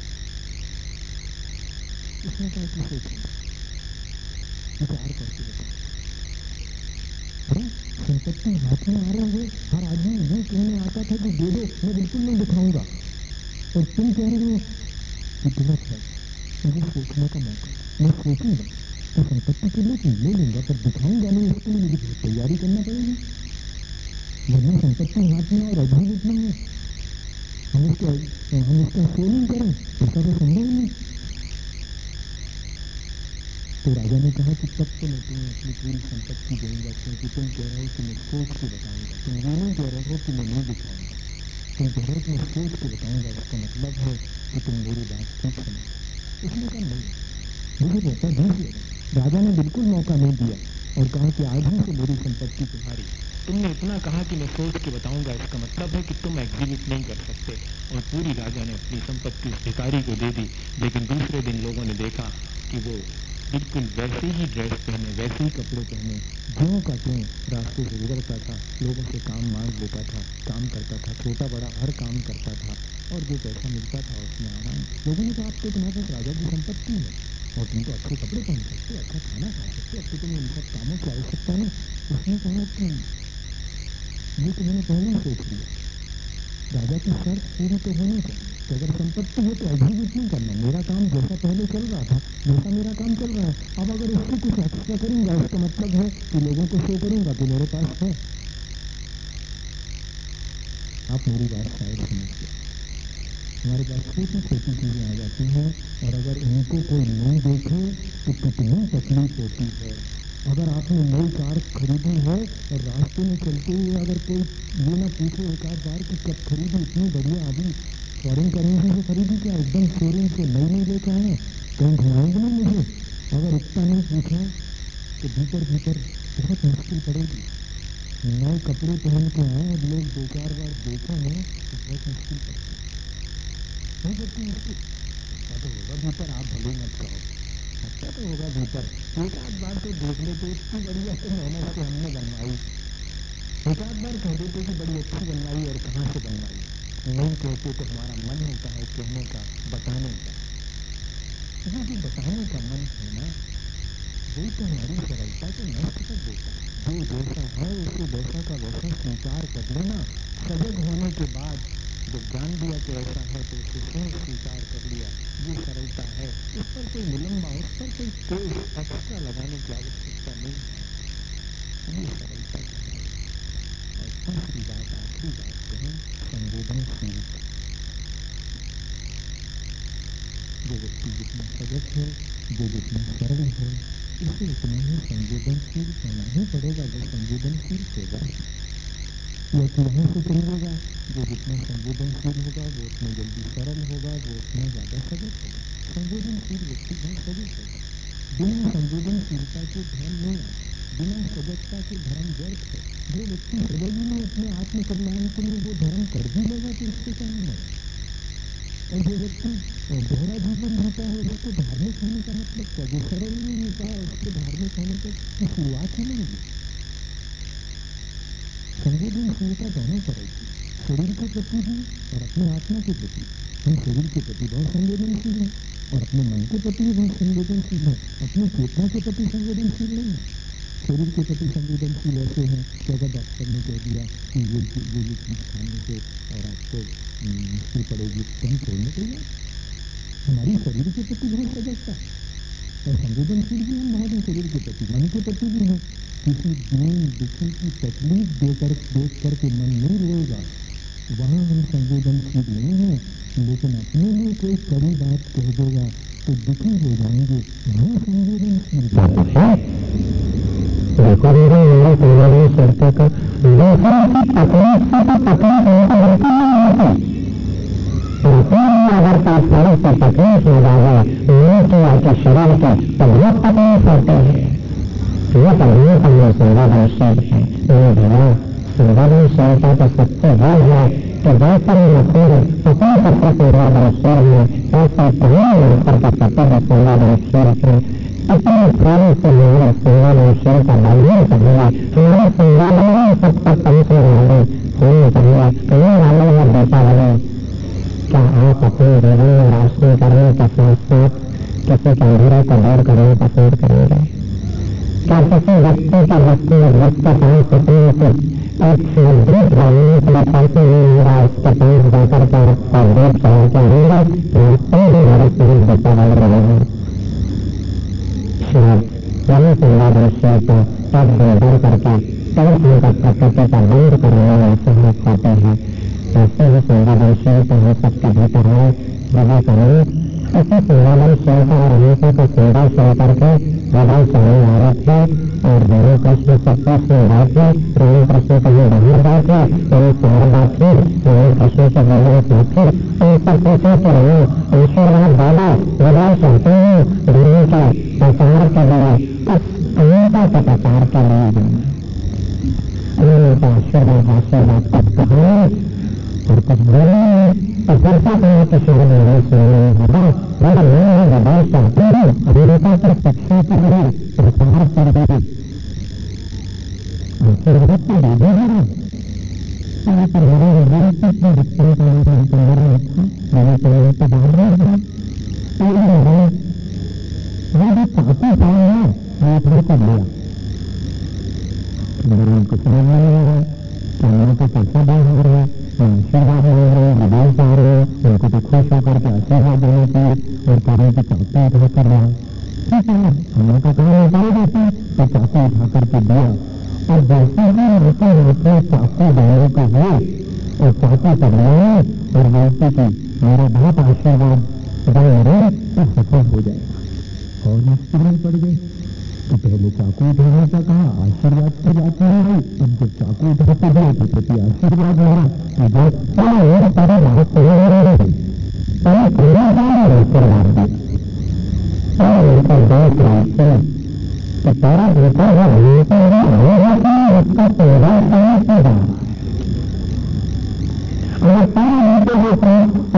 उसने कहा कि सोचो, विचार करके बताओ। अरे संपत्ति हाथ में आ रही है, हर आदमी ये कहने आता था कि दे दो, मैं बिल्कुल नहीं दिखाऊंगा, और तुम कह रहे हो कि जरूरत है, मुझे सोचने का मौका, मैं सोचूंगा कि संपत्ति तो ले लूंगा, पर दिखाऊंगा नहीं, इसके लिए मुझे बहुत तैयारी करना पड़ेगी, वरना संपत्ति हाथ में और एग्जिबिट ना हो, हम इसका शो नहीं करें, ऐसा तो संभव नहीं। तो राजा ने कहा कि तब तो मैं तुम्हें अपनी पूरी संपत्ति दूंगा, क्योंकि तुम कह रहे हो कि मैं सोच के बताऊंगा, तुम ये नहीं कह रहे हो कि मैं नहीं दिखाऊंगा, तुम कह रहे हो कि मैं सोच के बताऊंगा, इसका मतलब है कि तुम मेरी बात ठीक समझ। उसने कहा नहीं, मुझे मौका दीजिए। राजा ने बिल्कुल मौका नहीं दिया और कहा कि आज ही से मेरी संपत्ति तुम्हारी। तुमने इतना कहा कि मैं सोच के बताऊंगा, इसका मतलब है कि तुम एग्जिबिट नहीं कर सकते। और पूरी राजा ने अपनी संपत्ति उस भिखारी को दे दी। लेकिन दूसरे दिन लोगों ने देखा कि वो बिल्कुल वैसे ही ड्रेस पहने, वैसे ही कपड़े पहने, ज्यों का त्यों रास्ते से गुजरता था, लोगों से काम मांग लेता था, काम करता था, छोटा बड़ा हर काम करता था, और जो पैसा मिलता था उसमें आराम। लोगों ने कहा अब तो तुम्हारे पास राजा की संपत्ति है, और तुम तो अच्छे कपड़े पहन सकते हो, अच्छा खाना खा सकते हो, अब तो तुम्हें इन सब कामों की आवश्यकता नहीं। उसने कहा कि ये तो मैंने पहले ही सोच लिया, राजा की शर्त पूरी तो होनी चाहिए कि अगर संपत्ति है तो एग्जीक्यूट नहीं करना, मेरा काम जैसा पहले चल रहा था वैसा मेरा काम चल रहा है। अब अगर इससे कुछ एक्स्ट्रा करूंगा इसका मतलब है कि लोगों को शो करूंगा कि मेरे पास है। आप मेरी बात शायद समझते, हमारे पास छोटी छोटी चीजें आ जाती हैं और अगर उनको कोई नहीं देखे तो कितनी तकलीफ होती है। अगर आपने नई कार खरीदी है और रास्ते में चलते हुए अगर कोई ये ना पूछे एक आध बार कि कब खरीदी, इतनी बढ़िया अभी फॉरेन करेंसी से खरीदी क्या, एकदम शोरूम से नई नहीं लेके आए, कहीं घुमाएंगे नहीं मुझे, अगर इतना नहीं पूछा तो भीतर भीतर बहुत मुश्किल पड़ेगी। नए कपड़े पहन के आए और लोग दो चार बार देखें नहीं तो बहुत मुश्किल पड़ेगी, नहीं पड़ती मुश्किल। अच्छा तो होगा भीतर, आप भले मत कहो, अच्छा तो होगा भीतर, एक आध बार तो देख लेते, इतनी बढ़िया तो मेहनत से हमने बनवाई, एक आध बार कह देते कि बड़ी अच्छी बनवाई और कहाँ से बनवाई, नहीं कहते तो हमारा मन होता है कहने का, बताने का। ये जो बताने का मन है ना, वही तो हमारी सरलता को नष्ट कर देता है। जो जैसा है उसे वैसा का वैसा स्वीकार कर लेना, सजग होने के बाद जब जान लिया कि ऐसा है तो उसे सहज स्वीकार कर लिया, ये सरलता है। उस पर कोई विलंबा, उस पर कोई तेज एक्स्ट्रा लगाने की आवश्यकता नहीं है, ये सरलता कहलाएगी। और तीसरी बात, आखिरी बात कहें, संवेदनशीलता। जो व्यक्ति जितना सजग है, जो जितना सरल है, उसे उतना ही संवेदनशील होना ही पड़ेगा। वो संवेदनशील होगा या तो यहाँ से चलिएगा, जो जितना संवेदनशील होगा वो उतना जल्दी सरल होगा, वो उतना ज्यादा सजग होगा। संवेदनशील व्यक्ति बहुत सजग होगा, बिना संवेदनशीलता के धर्म नहीं आता, बिना सजगता के धर्म व्यर्थ है। जो व्यक्ति सजग ही नहीं अपने आत्म कल्याण के लिए वो धर्म कर भी लेगा तो उससे क्या होना है। और जो व्यक्ति दोहरा जीवन जीता है उसको धार्मिक होने का मतलब क्या, जो सरल नहीं जीता है उसको धार्मिक होने की शुरुआत ही नहीं है। संवेदनशीलता दोनों तरह की, शरीर के प्रति भी और अपने आत्मा के प्रति। हम शरीर के प्रति बहुत संवेदनशील हैं और अपने मन के प्रति भी बहुत संवेदनशील हैं, अपनी चेतना के प्रति संवेदनशील नहीं है। शरीर के प्रति संवेदनशील ऐसे हैं कि अगर डॉक्टर ने कह दिया कि ये चीज खाने से और आपको मुश्किल पड़ेगी तो हम छोड़ने तैयार। हमारी शरीर के प्रति बहुत सजगता और संवेदनशील भी हम बहुत हैं, शरीर के प्रति, मन के प्रति भी हैं। किसी दीन दुखी की तकलीफ देख करके मन नहीं रोएगा, वहां हम संवेदनशील नहीं हैं। लेकिन अपने लिए कोई कड़ी बात कह देगा तो दुखी हो जाएंगे, वहां संवेदनशील है। देखो मेरे परिवार सरकार का तकलीफ से तो तकलीफ अगर कोई थोड़ी सी तकलीफ हो जाए मन की या तो शरीर की तो बहुत तकलीफ होती है। ये तकलीफ हमें संवेदनशील है। ये भैया संवेदनशीलता तो सच्ची वो है कि जैसे मसूर अपने पत्र संवेदनशील है ऐसे तमाम मनुष्य का पत्र भी संवेदनशील है। अपने प्राणी से मेरा संवेदनशील का बंधन चाहिए, हमारे संवेदना सबका पंचम होने चाहिए। कई वालों में दीपावली क्या आप अपने जीवन में रोशनी करने के साथ साथ किसी के अंधेरे को दूर करना पसंद करेंगे? क्या किसी व्यक्ति की वस्तु जिसके पास सपने से एक सुदृढ़ बनने के लिए पैसे नहीं होगा उसके पास जाकर के आपका दूध चढ़ा के आएंगे तो अपने भी हमारे पूरी दीपावली रहेगी। शायद यही संवेदनशील को एक दिन बढ़ करके कई का प्रकृति का बंद करने में सहायक होते हैं। ऐसे ही संवेदनशीलता हो सबके भीतर है, विजय करें ऐसी संवेदनशीलता और हिंसा को संघर्ष करके विजय चलने आ रही थी। और दोनों कृष्ण सत्ताश में बैठे, राम कृष्ण कहीं बाहर बैठे, उन्हें चार बैठे, राम कृष्ण से बोलने बैठे, उनसे पूछे कि राम ईश्वरवाद दादा विजय चाहते हैं धर्म के प्रचार के लिए, अहिंसा के प्रचार के लिए जाना। उन्होंने तो आशीर्वाद तक कहा और कुछ बोले और फिर से कहा कि शुरू में सुनने होगा मगर मैं विदेश चाहती हूँ, अमेरिका पर शिक्षा कर रही, प्रचार कर रही, आशीर्वाद तो दे देगा पर मेरे विवेक में विस्तृत होने का अंदर में था, मैंने तो बाहर रहा तो चाहती कर लिया और बोलती कि मेरा बहुत आशीर्वाद रहे तो सफल हो जाएगा। और मुश्किल में पड़ गए कि पहले चाकू उठाने का कहा, आशीर्वाद की बात नहीं आई। अब जब चाकू उठाते हुए के प्रति आशीर्वाद हो रहा मुझे तारा बहुत सही लड़का देख रही कि तारा बेटा है उसका परिवार कहाँ से रहा और तारा बेटे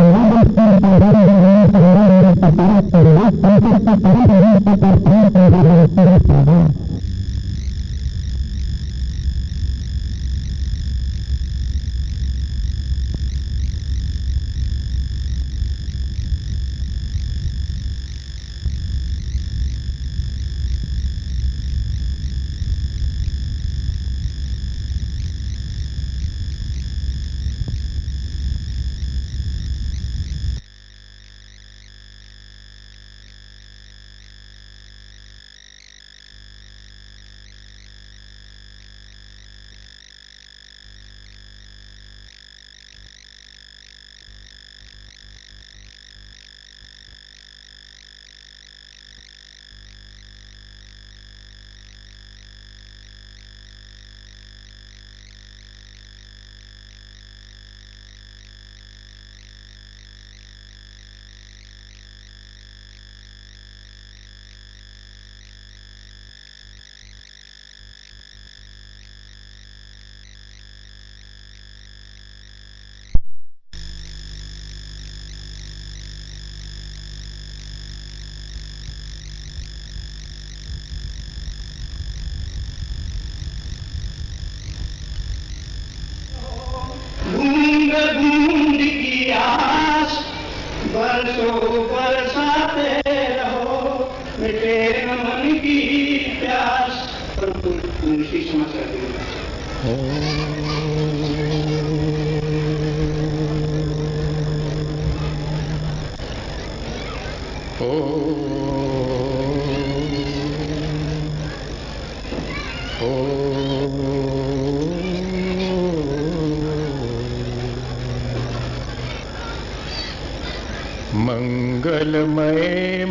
मंगलमय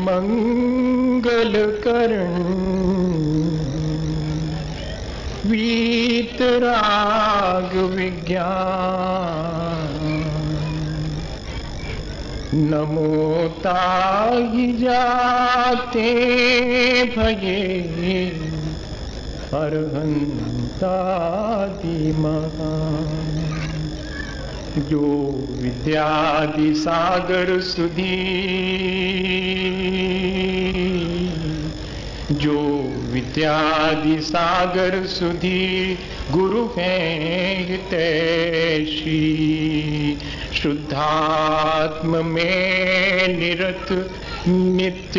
मंगल करण वीतराग विज्ञान नमो ताहि जाते भये अरहंतादि महान जो विद्यादि सागर सुधी जो विद्यादि सागर सुधी गुरु हैं हितैषी शुद्धात्म में निरत नित्य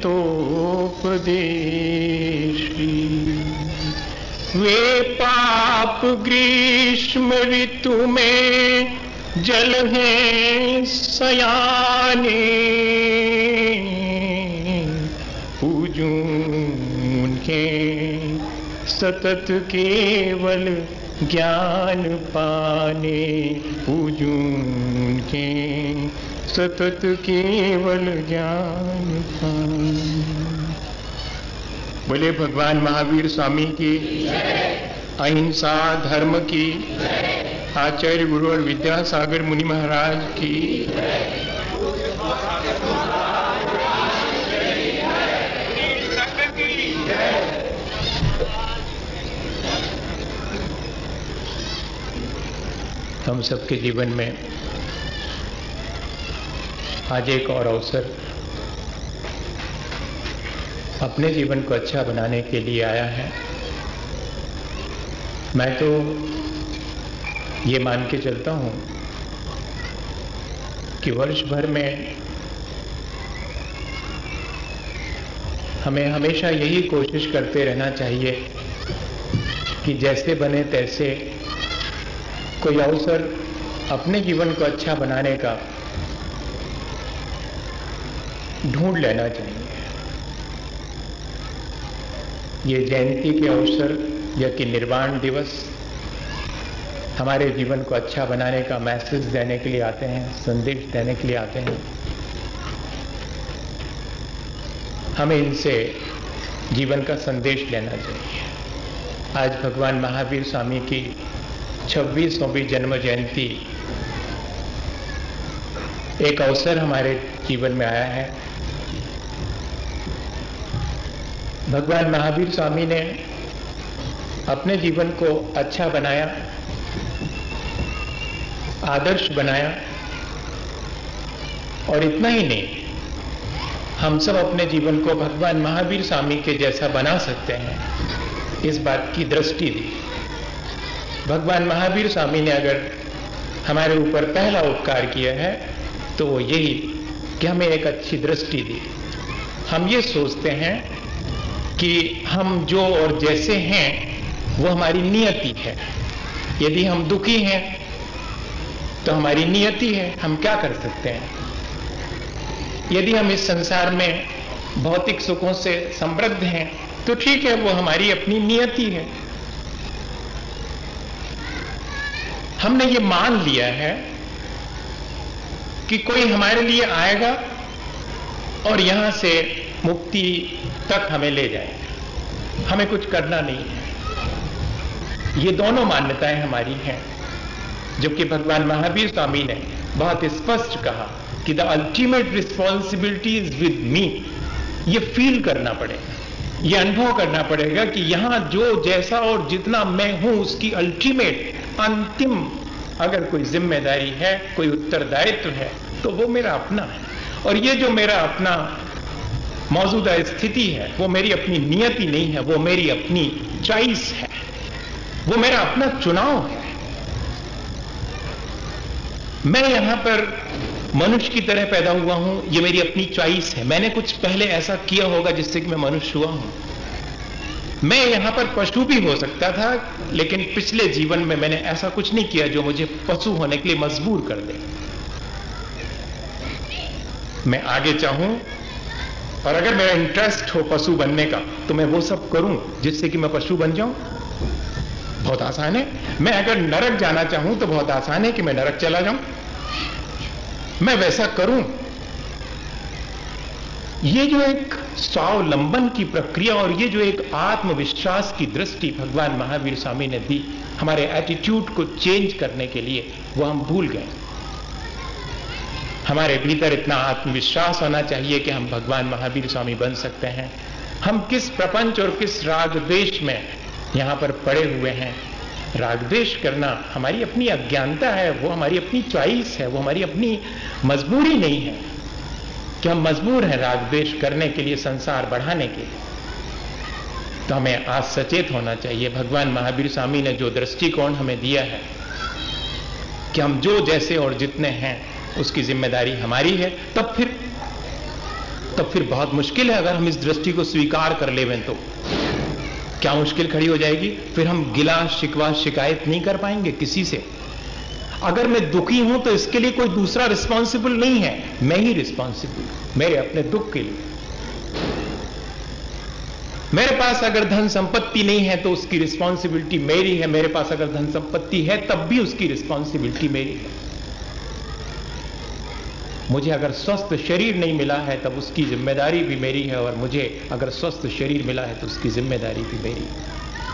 हितोपदेशी वे पाप ग्रीष्म ऋतु में जल हैं सयाने पूजूं उनके सतत केवल ज्ञान पाने पूजूं उनके सतत केवल ज्ञान पाने। बोले भगवान महावीर स्वामी की, अहिंसा धर्म की, आचार्य गुरु और विद्यासागर मुनि महाराज की। हम सबके जीवन में आज एक और अवसर अपने जीवन को अच्छा बनाने के लिए आया है। मैं तो ये मान के चलता हूँ कि वर्ष भर में हमें हमेशा यही कोशिश करते रहना चाहिए कि जैसे बने तैसे कोई अवसर अपने जीवन को अच्छा बनाने का ढूंढ लेना चाहिए। ये जयंती के अवसर या कि निर्वाण दिवस हमारे जीवन को अच्छा बनाने का मैसेज देने के लिए आते हैं, संदेश देने के लिए आते हैं। हमें इनसे जीवन का संदेश लेना चाहिए। आज भगवान महावीर स्वामी की 26वीं जन्म जयंती एक अवसर हमारे जीवन में आया है। भगवान महावीर स्वामी ने अपने जीवन को अच्छा बनाया, आदर्श बनाया, और इतना ही नहीं, हम सब अपने जीवन को भगवान महावीर स्वामी के जैसा बना सकते हैं, इस बात की दृष्टि दी। भगवान महावीर स्वामी ने अगर हमारे ऊपर पहला उपकार किया है तो वो यही कि हमें एक अच्छी दृष्टि दी। हम ये सोचते हैं कि हम जो और जैसे हैं वो हमारी नियति है। यदि हम दुखी हैं तो हमारी नियति है, हम क्या कर सकते हैं। यदि हम इस संसार में भौतिक सुखों से समृद्ध हैं तो ठीक है, वो हमारी अपनी नियति है। हमने ये मान लिया है कि कोई हमारे लिए आएगा और यहां से मुक्ति तक हमें ले जाएगा, हमें कुछ करना नहीं है। ये दोनों मान्यताएं हमारी हैं, जबकि भगवान महावीर स्वामी ने बहुत स्पष्ट कहा कि the ultimate responsibility is with me. ये फील करना पड़ेगा, ये अनुभव करना पड़ेगा कि यहां जो जैसा और जितना मैं हूं उसकी अल्टीमेट अंतिम अगर कोई जिम्मेदारी है, कोई उत्तरदायित्व है तो वो मेरा अपना है। और ये जो मेरा अपना मौजूदा स्थिति है वो मेरी अपनी नियति नहीं है, वो मेरी अपनी चॉइस है, वो मेरा अपना चुनाव है। मैं यहां पर मनुष्य की तरह पैदा हुआ हूं, ये मेरी अपनी चॉइस है। मैंने कुछ पहले ऐसा किया होगा जिससे कि मैं मनुष्य हुआ हूं। मैं यहां पर पशु भी हो सकता था, लेकिन पिछले जीवन में मैंने ऐसा कुछ नहीं किया जो मुझे पशु होने के लिए मजबूर कर दे। मैं आगे चाहूं और अगर मेरा इंटरेस्ट हो पशु बनने का तो मैं वो सब करूं जिससे कि मैं पशु बन जाऊं। बहुत आसान है। मैं अगर नरक जाना चाहूं तो बहुत आसान है कि मैं नरक चला जाऊं, मैं वैसा करूं। ये जो एक स्वावलंबन की प्रक्रिया और ये जो एक आत्मविश्वास की दृष्टि भगवान महावीर स्वामी ने दी हमारे एटीट्यूड को चेंज करने के लिए, वो हम भूल गए। हमारे भीतर इतना आत्मविश्वास होना चाहिए कि हम भगवान महावीर स्वामी बन सकते हैं। हम किस प्रपंच और किस राग देश में यहां पर पड़े हुए हैं। राग देश करना हमारी अपनी अज्ञानता है, वो हमारी अपनी चॉइस है, वो हमारी अपनी मजबूरी नहीं है कि हम मजबूर हैं राग द्वेष करने के लिए, संसार बढ़ाने के लिए। तो हमें आज सचेत होना चाहिए। भगवान महावीर स्वामी ने जो दृष्टिकोण हमें दिया है कि हम जो जैसे और जितने हैं उसकी जिम्मेदारी हमारी है, तब फिर बहुत मुश्किल है अगर हम इस दृष्टि को स्वीकार कर लेवें तो। क्या मुश्किल खड़ी हो जाएगी? फिर हम गिला शिकवा शिकायत नहीं कर पाएंगे किसी से। अगर मैं दुखी हूं तो इसके लिए कोई दूसरा रिस्पॉन्सिबल नहीं है, मैं ही रिस्पॉन्सिबल मेरे अपने दुख के लिए। मेरे पास अगर धन संपत्ति नहीं है तो उसकी रिस्पॉन्सिबिलिटी मेरी है, मेरे पास अगर धन संपत्ति है तब भी उसकी रिस्पॉन्सिबिलिटी मेरी है। मुझे अगर स्वस्थ शरीर नहीं मिला है तब उसकी जिम्मेदारी भी मेरी है, और मुझे अगर स्वस्थ शरीर मिला है तो उसकी जिम्मेदारी भी मेरी है।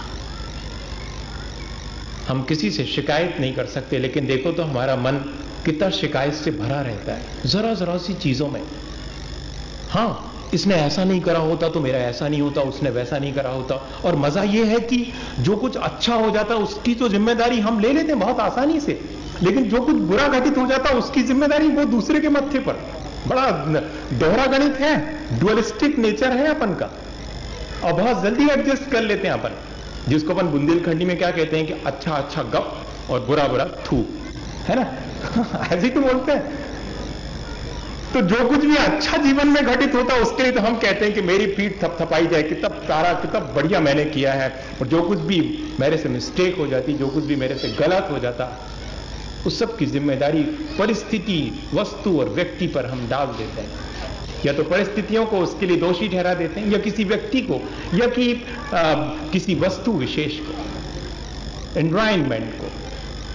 हम किसी से शिकायत नहीं कर सकते, लेकिन देखो तो हमारा मन कितना शिकायत से भरा रहता है जरा जरा सी चीजों में। हां, इसने ऐसा नहीं करा होता तो मेरा ऐसा नहीं होता, उसने वैसा नहीं करा होता। और मजा यह है कि जो कुछ अच्छा हो जाता उसकी तो जिम्मेदारी हम ले लेते हैं बहुत आसानी से, लेकिन जो कुछ बुरा घटित हो जाता उसकी जिम्मेदारी वो दूसरे के मत्थे पर। बड़ा दोहरा गणित है, डुअलिस्टिक नेचर है अपन का, और बहुत जल्दी एडजस्ट कर लेते हैं अपन, जिसको अपन बुंदेलखंडी में क्या कहते हैं कि अच्छा अच्छा गप और बुरा बुरा थू, है ना? ऐसे ही तो बोलते हैं। तो जो कुछ भी अच्छा जीवन में घटित होता उसके लिए तो हम कहते हैं कि मेरी पीठ थपथपाई जाए, कितना प्यारा कितना बढ़िया मैंने किया है। और जो कुछ भी मेरे से मिस्टेक हो जाती, जो कुछ भी मेरे से गलत हो जाता, उस सब की जिम्मेदारी परिस्थिति, वस्तु और व्यक्ति पर हम डाल देते हैं। या तो परिस्थितियों को उसके लिए दोषी ठहरा देते हैं, या किसी व्यक्ति को, या कि किसी वस्तु विशेष को, एनवायरनमेंट को।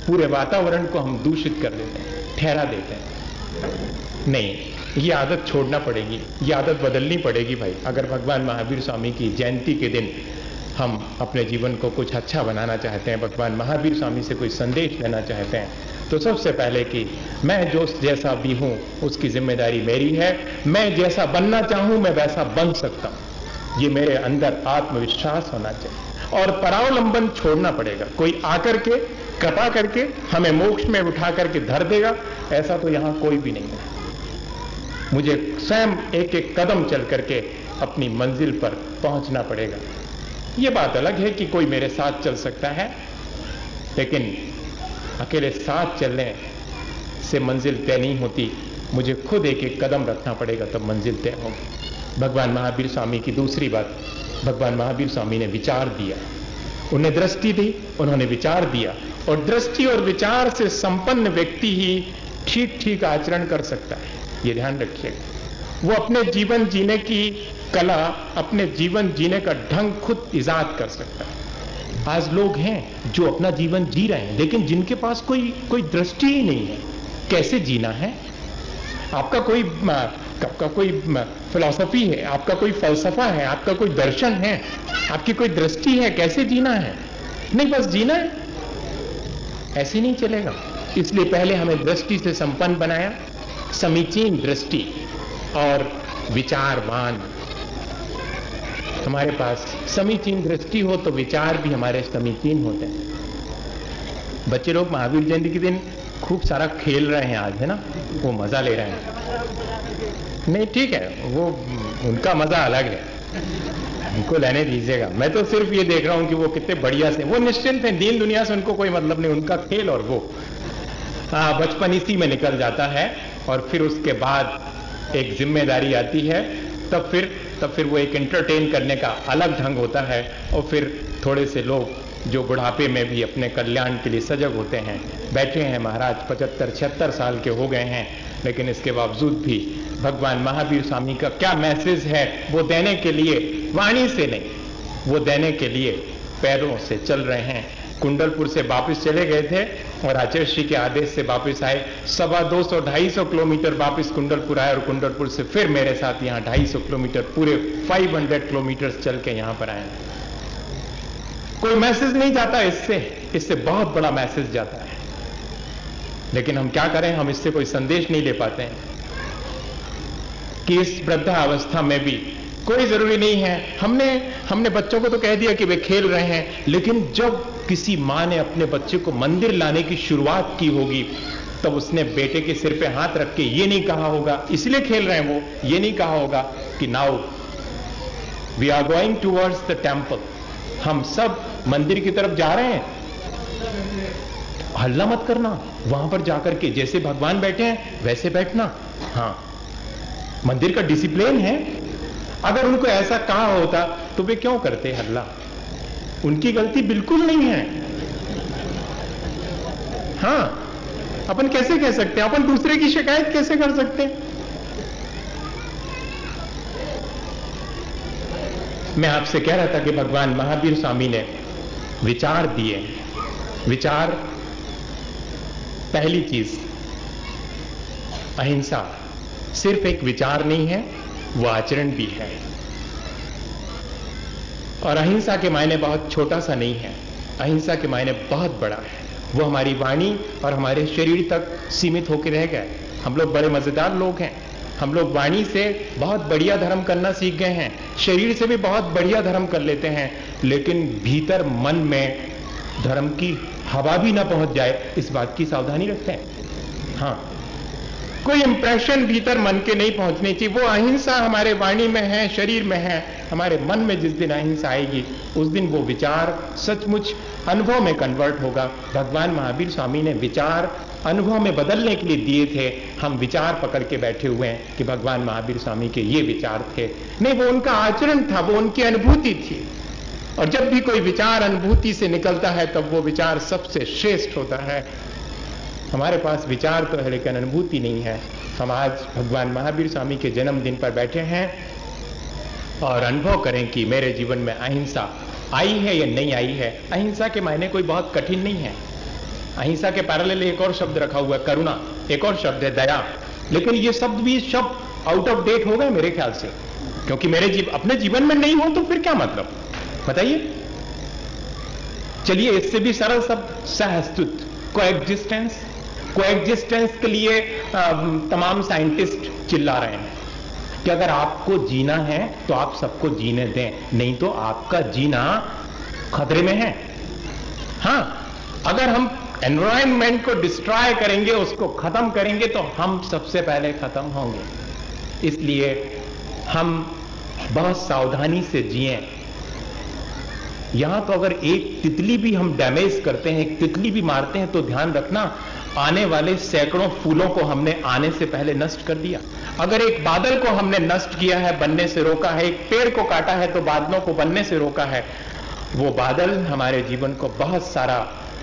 पूरे वातावरण को हम दूषित कर देते हैं, ठहरा देते हैं। नहीं, ये आदत छोड़ना पड़ेगी, ये आदत बदलनी पड़ेगी भाई। अगर भगवान महावीर स्वामी की जयंती के दिन हम अपने जीवन को कुछ अच्छा बनाना चाहते हैं, भगवान महावीर स्वामी से कोई संदेश लेना चाहते हैं, तो सबसे पहले कि मैं जो जैसा भी हूं उसकी जिम्मेदारी मेरी है। मैं जैसा बनना चाहूं मैं वैसा बन सकता हूं, ये मेरे अंदर आत्मविश्वास होना चाहिए। और परावलंबन छोड़ना पड़ेगा। कोई आकर के कृपा करके हमें मोक्ष में उठा करके धर देगा, ऐसा तो यहां कोई भी नहीं है। मुझे स्वयं एक एक कदम चल करके अपनी मंजिल पर पहुंचना पड़ेगा। यह बात अलग है कि कोई मेरे साथ चल सकता है, लेकिन अकेले साथ चलने से मंजिल तय नहीं होती। मुझे खुद एक एक कदम रखना पड़ेगा, तब मंजिल तय होगी। भगवान महावीर स्वामी की दूसरी बात, भगवान महावीर स्वामी ने विचार दिया। उन्हें दृष्टि दी, उन्होंने विचार दिया। और दृष्टि और विचार से संपन्न व्यक्ति ही ठीक ठीक आचरण कर सकता है, ये ध्यान रखिएगा। वो अपने जीवन जीने की कला, अपने जीवन जीने का ढंग खुद इजाद कर सकता है। आज लोग हैं जो अपना जीवन जी रहे हैं, लेकिन जिनके पास कोई दृष्टि ही नहीं है कैसे जीना है। आपका कोई फिलॉसफी है, आपका कोई फलसफा है, आपका कोई दर्शन है, आपकी कोई दृष्टि है, कैसे जीना है? नहीं, बस जीना है, ऐसे नहीं चलेगा। इसलिए पहले हमें दृष्टि से संपन्न बनाया, समीचीन दृष्टि और विचारवान। हमारे पास समीचीन दृष्टि हो तो विचार भी हमारे समीचीन होते हैं। बच्चे लोग महावीर जयंती के दिन खूब सारा खेल रहे हैं आज, है ना, वो मजा ले रहे हैं। नहीं, ठीक है, वो उनका मजा अलग है, उनको लेने दीजिएगा। मैं तो सिर्फ ये देख रहा हूं कि वो कितने बढ़िया से, वो निश्चिंत हैं, दीन दुनिया से उनको कोई मतलब नहीं, उनका खेल और वो बचपन इसी में निकल जाता है। और फिर उसके बाद एक जिम्मेदारी आती है, तब फिर वो एक एंटरटेन करने का अलग ढंग होता है। और फिर थोड़े से लोग जो बुढ़ापे में भी अपने कल्याण के लिए सजग होते हैं, बैठे हैं महाराज 75-76 साल के हो गए हैं, लेकिन इसके बावजूद भी भगवान महावीर स्वामी का क्या मैसेज है वो देने के लिए वाणी से नहीं, वो देने के लिए पैरों से चल रहे हैं। कुंडलपुर से वापस चले गए थे और आचार्य श्री के आदेश से वापस आए। 250-250 किलोमीटर वापस कुंडलपुर आए और कुंडलपुर से फिर मेरे साथ यहाँ 250 किलोमीटर, पूरे 500 किलोमीटर चल के यहाँ पर आए। कोई मैसेज नहीं जाता इससे बहुत बड़ा मैसेज जाता है, लेकिन हम क्या करें, हम इससे कोई संदेश नहीं ले पाते हैं कि इस वृद्धावस्था में भी कोई जरूरी नहीं है। हमने बच्चों को तो कह दिया कि वे खेल रहे हैं, लेकिन जब किसी मां ने अपने बच्चे को मंदिर लाने की शुरुआत की होगी, तब उसने बेटे के सिर पे हाथ रख के ये नहीं कहा होगा, इसलिए खेल रहे हैं वो, ये नहीं कहा होगा कि now we are going towards the temple, हम सब मंदिर की तरफ जा रहे हैं। हल्ला मत करना, वहां पर जाकर के जैसे भगवान बैठे हैं वैसे बैठना। हाँ, मंदिर का डिसिप्लिन है। अगर उनको ऐसा कहा होता तो वे क्यों करते हल्ला? उनकी गलती बिल्कुल नहीं है। हां, अपन कैसे कह सकते हैं, अपन दूसरे की शिकायत कैसे कर सकते हैं? मैं आपसे कह रहा था कि भगवान महावीर स्वामी ने विचार दिए। विचार, पहली चीज अहिंसा सिर्फ एक विचार नहीं है, वो आचरण भी है। और अहिंसा के मायने बहुत छोटा सा नहीं है, अहिंसा के मायने बहुत बड़ा है। वो हमारी वाणी और हमारे शरीर तक सीमित होकर रह गए। हम लोग बड़े मजेदार लोग हैं, हम लोग वाणी से बहुत बढ़िया धर्म करना सीख गए हैं, शरीर से भी बहुत बढ़िया धर्म कर लेते हैं, लेकिन भीतर मन में धर्म की हवा भी ना पहुंच जाए, इस बात की सावधानी रखते हैं। हाँ, कोई इंप्रेशन भीतर मन के नहीं पहुंचनी चाहिए। वो अहिंसा हमारे वाणी में है, शरीर में है, हमारे मन में जिस दिन अहिंसा आएगी उस दिन वो विचार सचमुच अनुभव में कन्वर्ट होगा। भगवान महावीर स्वामी ने विचार अनुभव में बदलने के लिए दिए थे। हम विचार पकड़ के बैठे हुए हैं कि भगवान महावीर स्वामी के ये विचार थे, नहीं, वो उनका आचरण था, वो उनकी अनुभूति थी। और जब भी कोई विचार अनुभूति से निकलता है तब वो विचार सबसे श्रेष्ठ होता है। हमारे पास विचार तो है लेकिन अनुभूति नहीं है। हम आज भगवान महावीर स्वामी के जन्मदिन पर बैठे हैं और अनुभव करें कि मेरे जीवन में अहिंसा आई है या नहीं आई है। अहिंसा के मायने कोई बहुत कठिन नहीं है। अहिंसा के पैरेलल एक और शब्द रखा हुआ है, करुणा, एक और शब्द है दया। लेकिन ये शब्द भी शब्द आउट ऑफ डेट हो गए मेरे ख्याल से, क्योंकि मेरे अपने जीवन में नहीं हो तो फिर क्या मतलब, बताइए। चलिए इससे भी सरल शब्द सहअस्तित्व, कोएग्जिस्टेंस। कोएग्जिस्टेंस के लिए तमाम साइंटिस्ट चिल्ला रहे हैं कि अगर आपको जीना है तो आप सबको जीने दें, नहीं तो आपका जीना खतरे में है। हां, अगर हम एनवायरनमेंट को डिस्ट्रॉय करेंगे, उसको खत्म करेंगे, तो हम सबसे पहले खत्म होंगे। इसलिए हम बहुत सावधानी से जिएं। यहां तो अगर एक तितली भी हम डैमेज करते हैं, एक तितली भी मारते हैं, तो ध्यान रखना आने वाले सैकड़ों फूलों को हमने आने से पहले नष्ट कर दिया। अगर एक बादल को हमने नष्ट किया है, बनने से रोका है, एक पेड़ को काटा है तो बादलों को बनने से रोका है, वो बादल हमारे जीवन को बहुत सारा,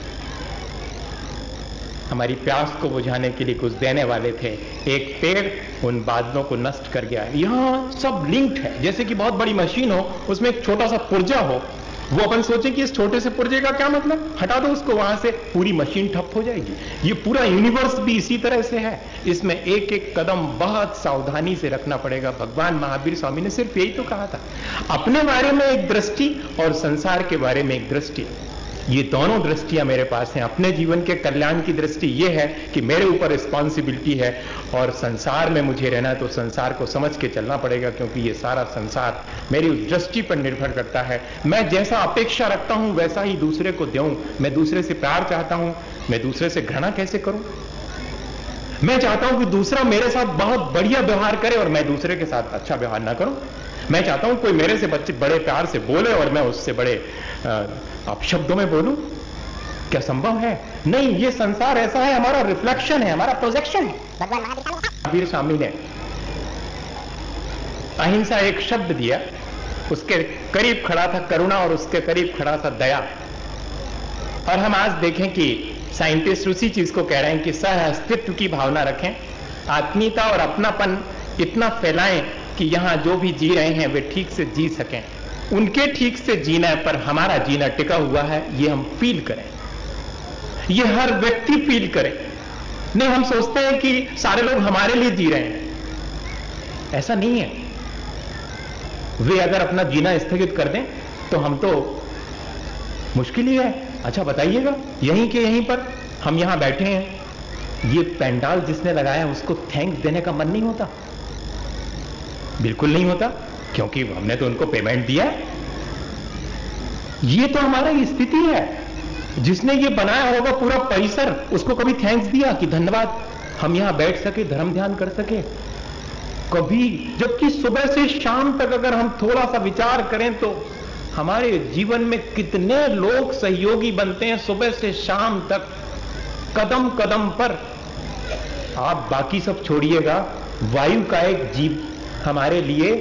हमारी प्यास को बुझाने के लिए कुछ देने वाले थे। एक पेड़ उन बादलों को नष्ट कर गया। यहां सब लिंक्ड है। जैसे कि बहुत बड़ी मशीन हो, उसमें एक छोटा सा पुर्जा हो, वो अपन सोचे कि इस छोटे से पुर्जे का क्या मतलब, हटा दो उसको, वहां से पूरी मशीन ठप हो जाएगी। ये पूरा यूनिवर्स भी इसी तरह से है। इसमें एक एक कदम बहुत सावधानी से रखना पड़ेगा। भगवान महावीर स्वामी ने सिर्फ यही तो कहा था, अपने बारे में एक दृष्टि और संसार के बारे में एक दृष्टि। ये दोनों दृष्टियां मेरे पास हैं। अपने जीवन के कल्याण की दृष्टि ये है कि मेरे ऊपर रिस्पॉन्सिबिलिटी है, और संसार में मुझे रहना है तो संसार को समझ के चलना पड़ेगा, क्योंकि ये सारा संसार मेरी उस दृष्टि पर निर्भर करता है। मैं जैसा अपेक्षा रखता हूं वैसा ही दूसरे को दूं। मैं दूसरे से प्यार चाहता हूं, मैं दूसरे से घृणा कैसे करूं? मैं चाहता हूं कि दूसरा मेरे साथ बहुत बढ़िया व्यवहार करे और मैं दूसरे के साथ अच्छा व्यवहार ना करूं। मैं चाहता हूं कोई मेरे से बड़े प्यार से बोले और मैं उससे बड़े अपशब्दों में बोलूं। क्या संभव है? नहीं, ये संसार ऐसा है, हमारा रिफ्लेक्शन है, हमारा प्रोजेक्शन है। भगवान महावीर स्वामी ने अहिंसा एक शब्द दिया, उसके करीब खड़ा था करुणा और उसके करीब खड़ा था दया। और हम आज देखें कि साइंटिस्ट उसी चीज को कह रहे हैं कि सह अस्तित्व की भावना रखें, आत्मीयता और अपनापन इतना फैलाएं कि यहां जो भी जी रहे हैं वे ठीक से जी सकें। उनके ठीक से जीना पर हमारा जीना टिका हुआ है, ये हम फील करें, ये हर व्यक्ति फील करे। नहीं, हम सोचते हैं कि सारे लोग हमारे लिए जी रहे हैं, ऐसा नहीं है। वे अगर अपना जीना स्थगित कर दें तो हम तो मुश्किल ही है। अच्छा बताइएगा, यहीं के यहीं पर हम यहां बैठे हैं, ये पंडाल जिसने लगाया उसको थैंक्स देने का मन नहीं होता? बिल्कुल नहीं होता, क्योंकि हमने तो उनको पेमेंट दिया है। ये तो हमारी स्थिति है। जिसने ये बनाया होगा पूरा परिसर, उसको कभी थैंक्स दिया कि धन्यवाद हम यहां बैठ सके, धर्म ध्यान कर सके? कभी। जबकि सुबह से शाम तक अगर हम थोड़ा सा विचार करें तो हमारे जीवन में कितने लोग सहयोगी बनते हैं सुबह से शाम तक, कदम कदम पर। आप बाकी सब छोड़िएगा, वायु का एक जीव हमारे लिए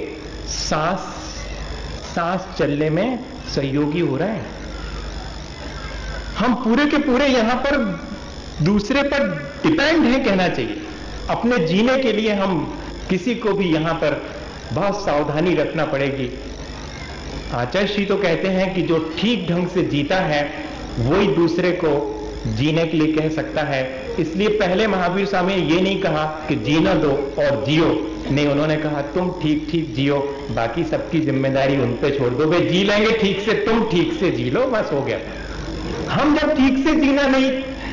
सांस चलने में सहयोगी हो रहा है। हम पूरे के पूरे यहां पर दूसरे पर डिपेंड हैं कहना चाहिए। अपने जीने के लिए हम किसी को भी यहां पर बहुत सावधानी रखना पड़ेगी। आचार्य श्री तो कहते हैं कि जो ठीक ढंग से जीता है वही दूसरे को जीने के लिए कह सकता है। इसलिए पहले महावीर स्वामी ने ये नहीं कहा कि जीना दो और जियो, नहीं, उन्होंने कहा तुम ठीक ठीक जियो, बाकी सबकी जिम्मेदारी उन पे छोड़ दो, वे जी लेंगे ठीक से, तुम ठीक से जी लो, बस हो गया। हम जब ठीक से जीना नहीं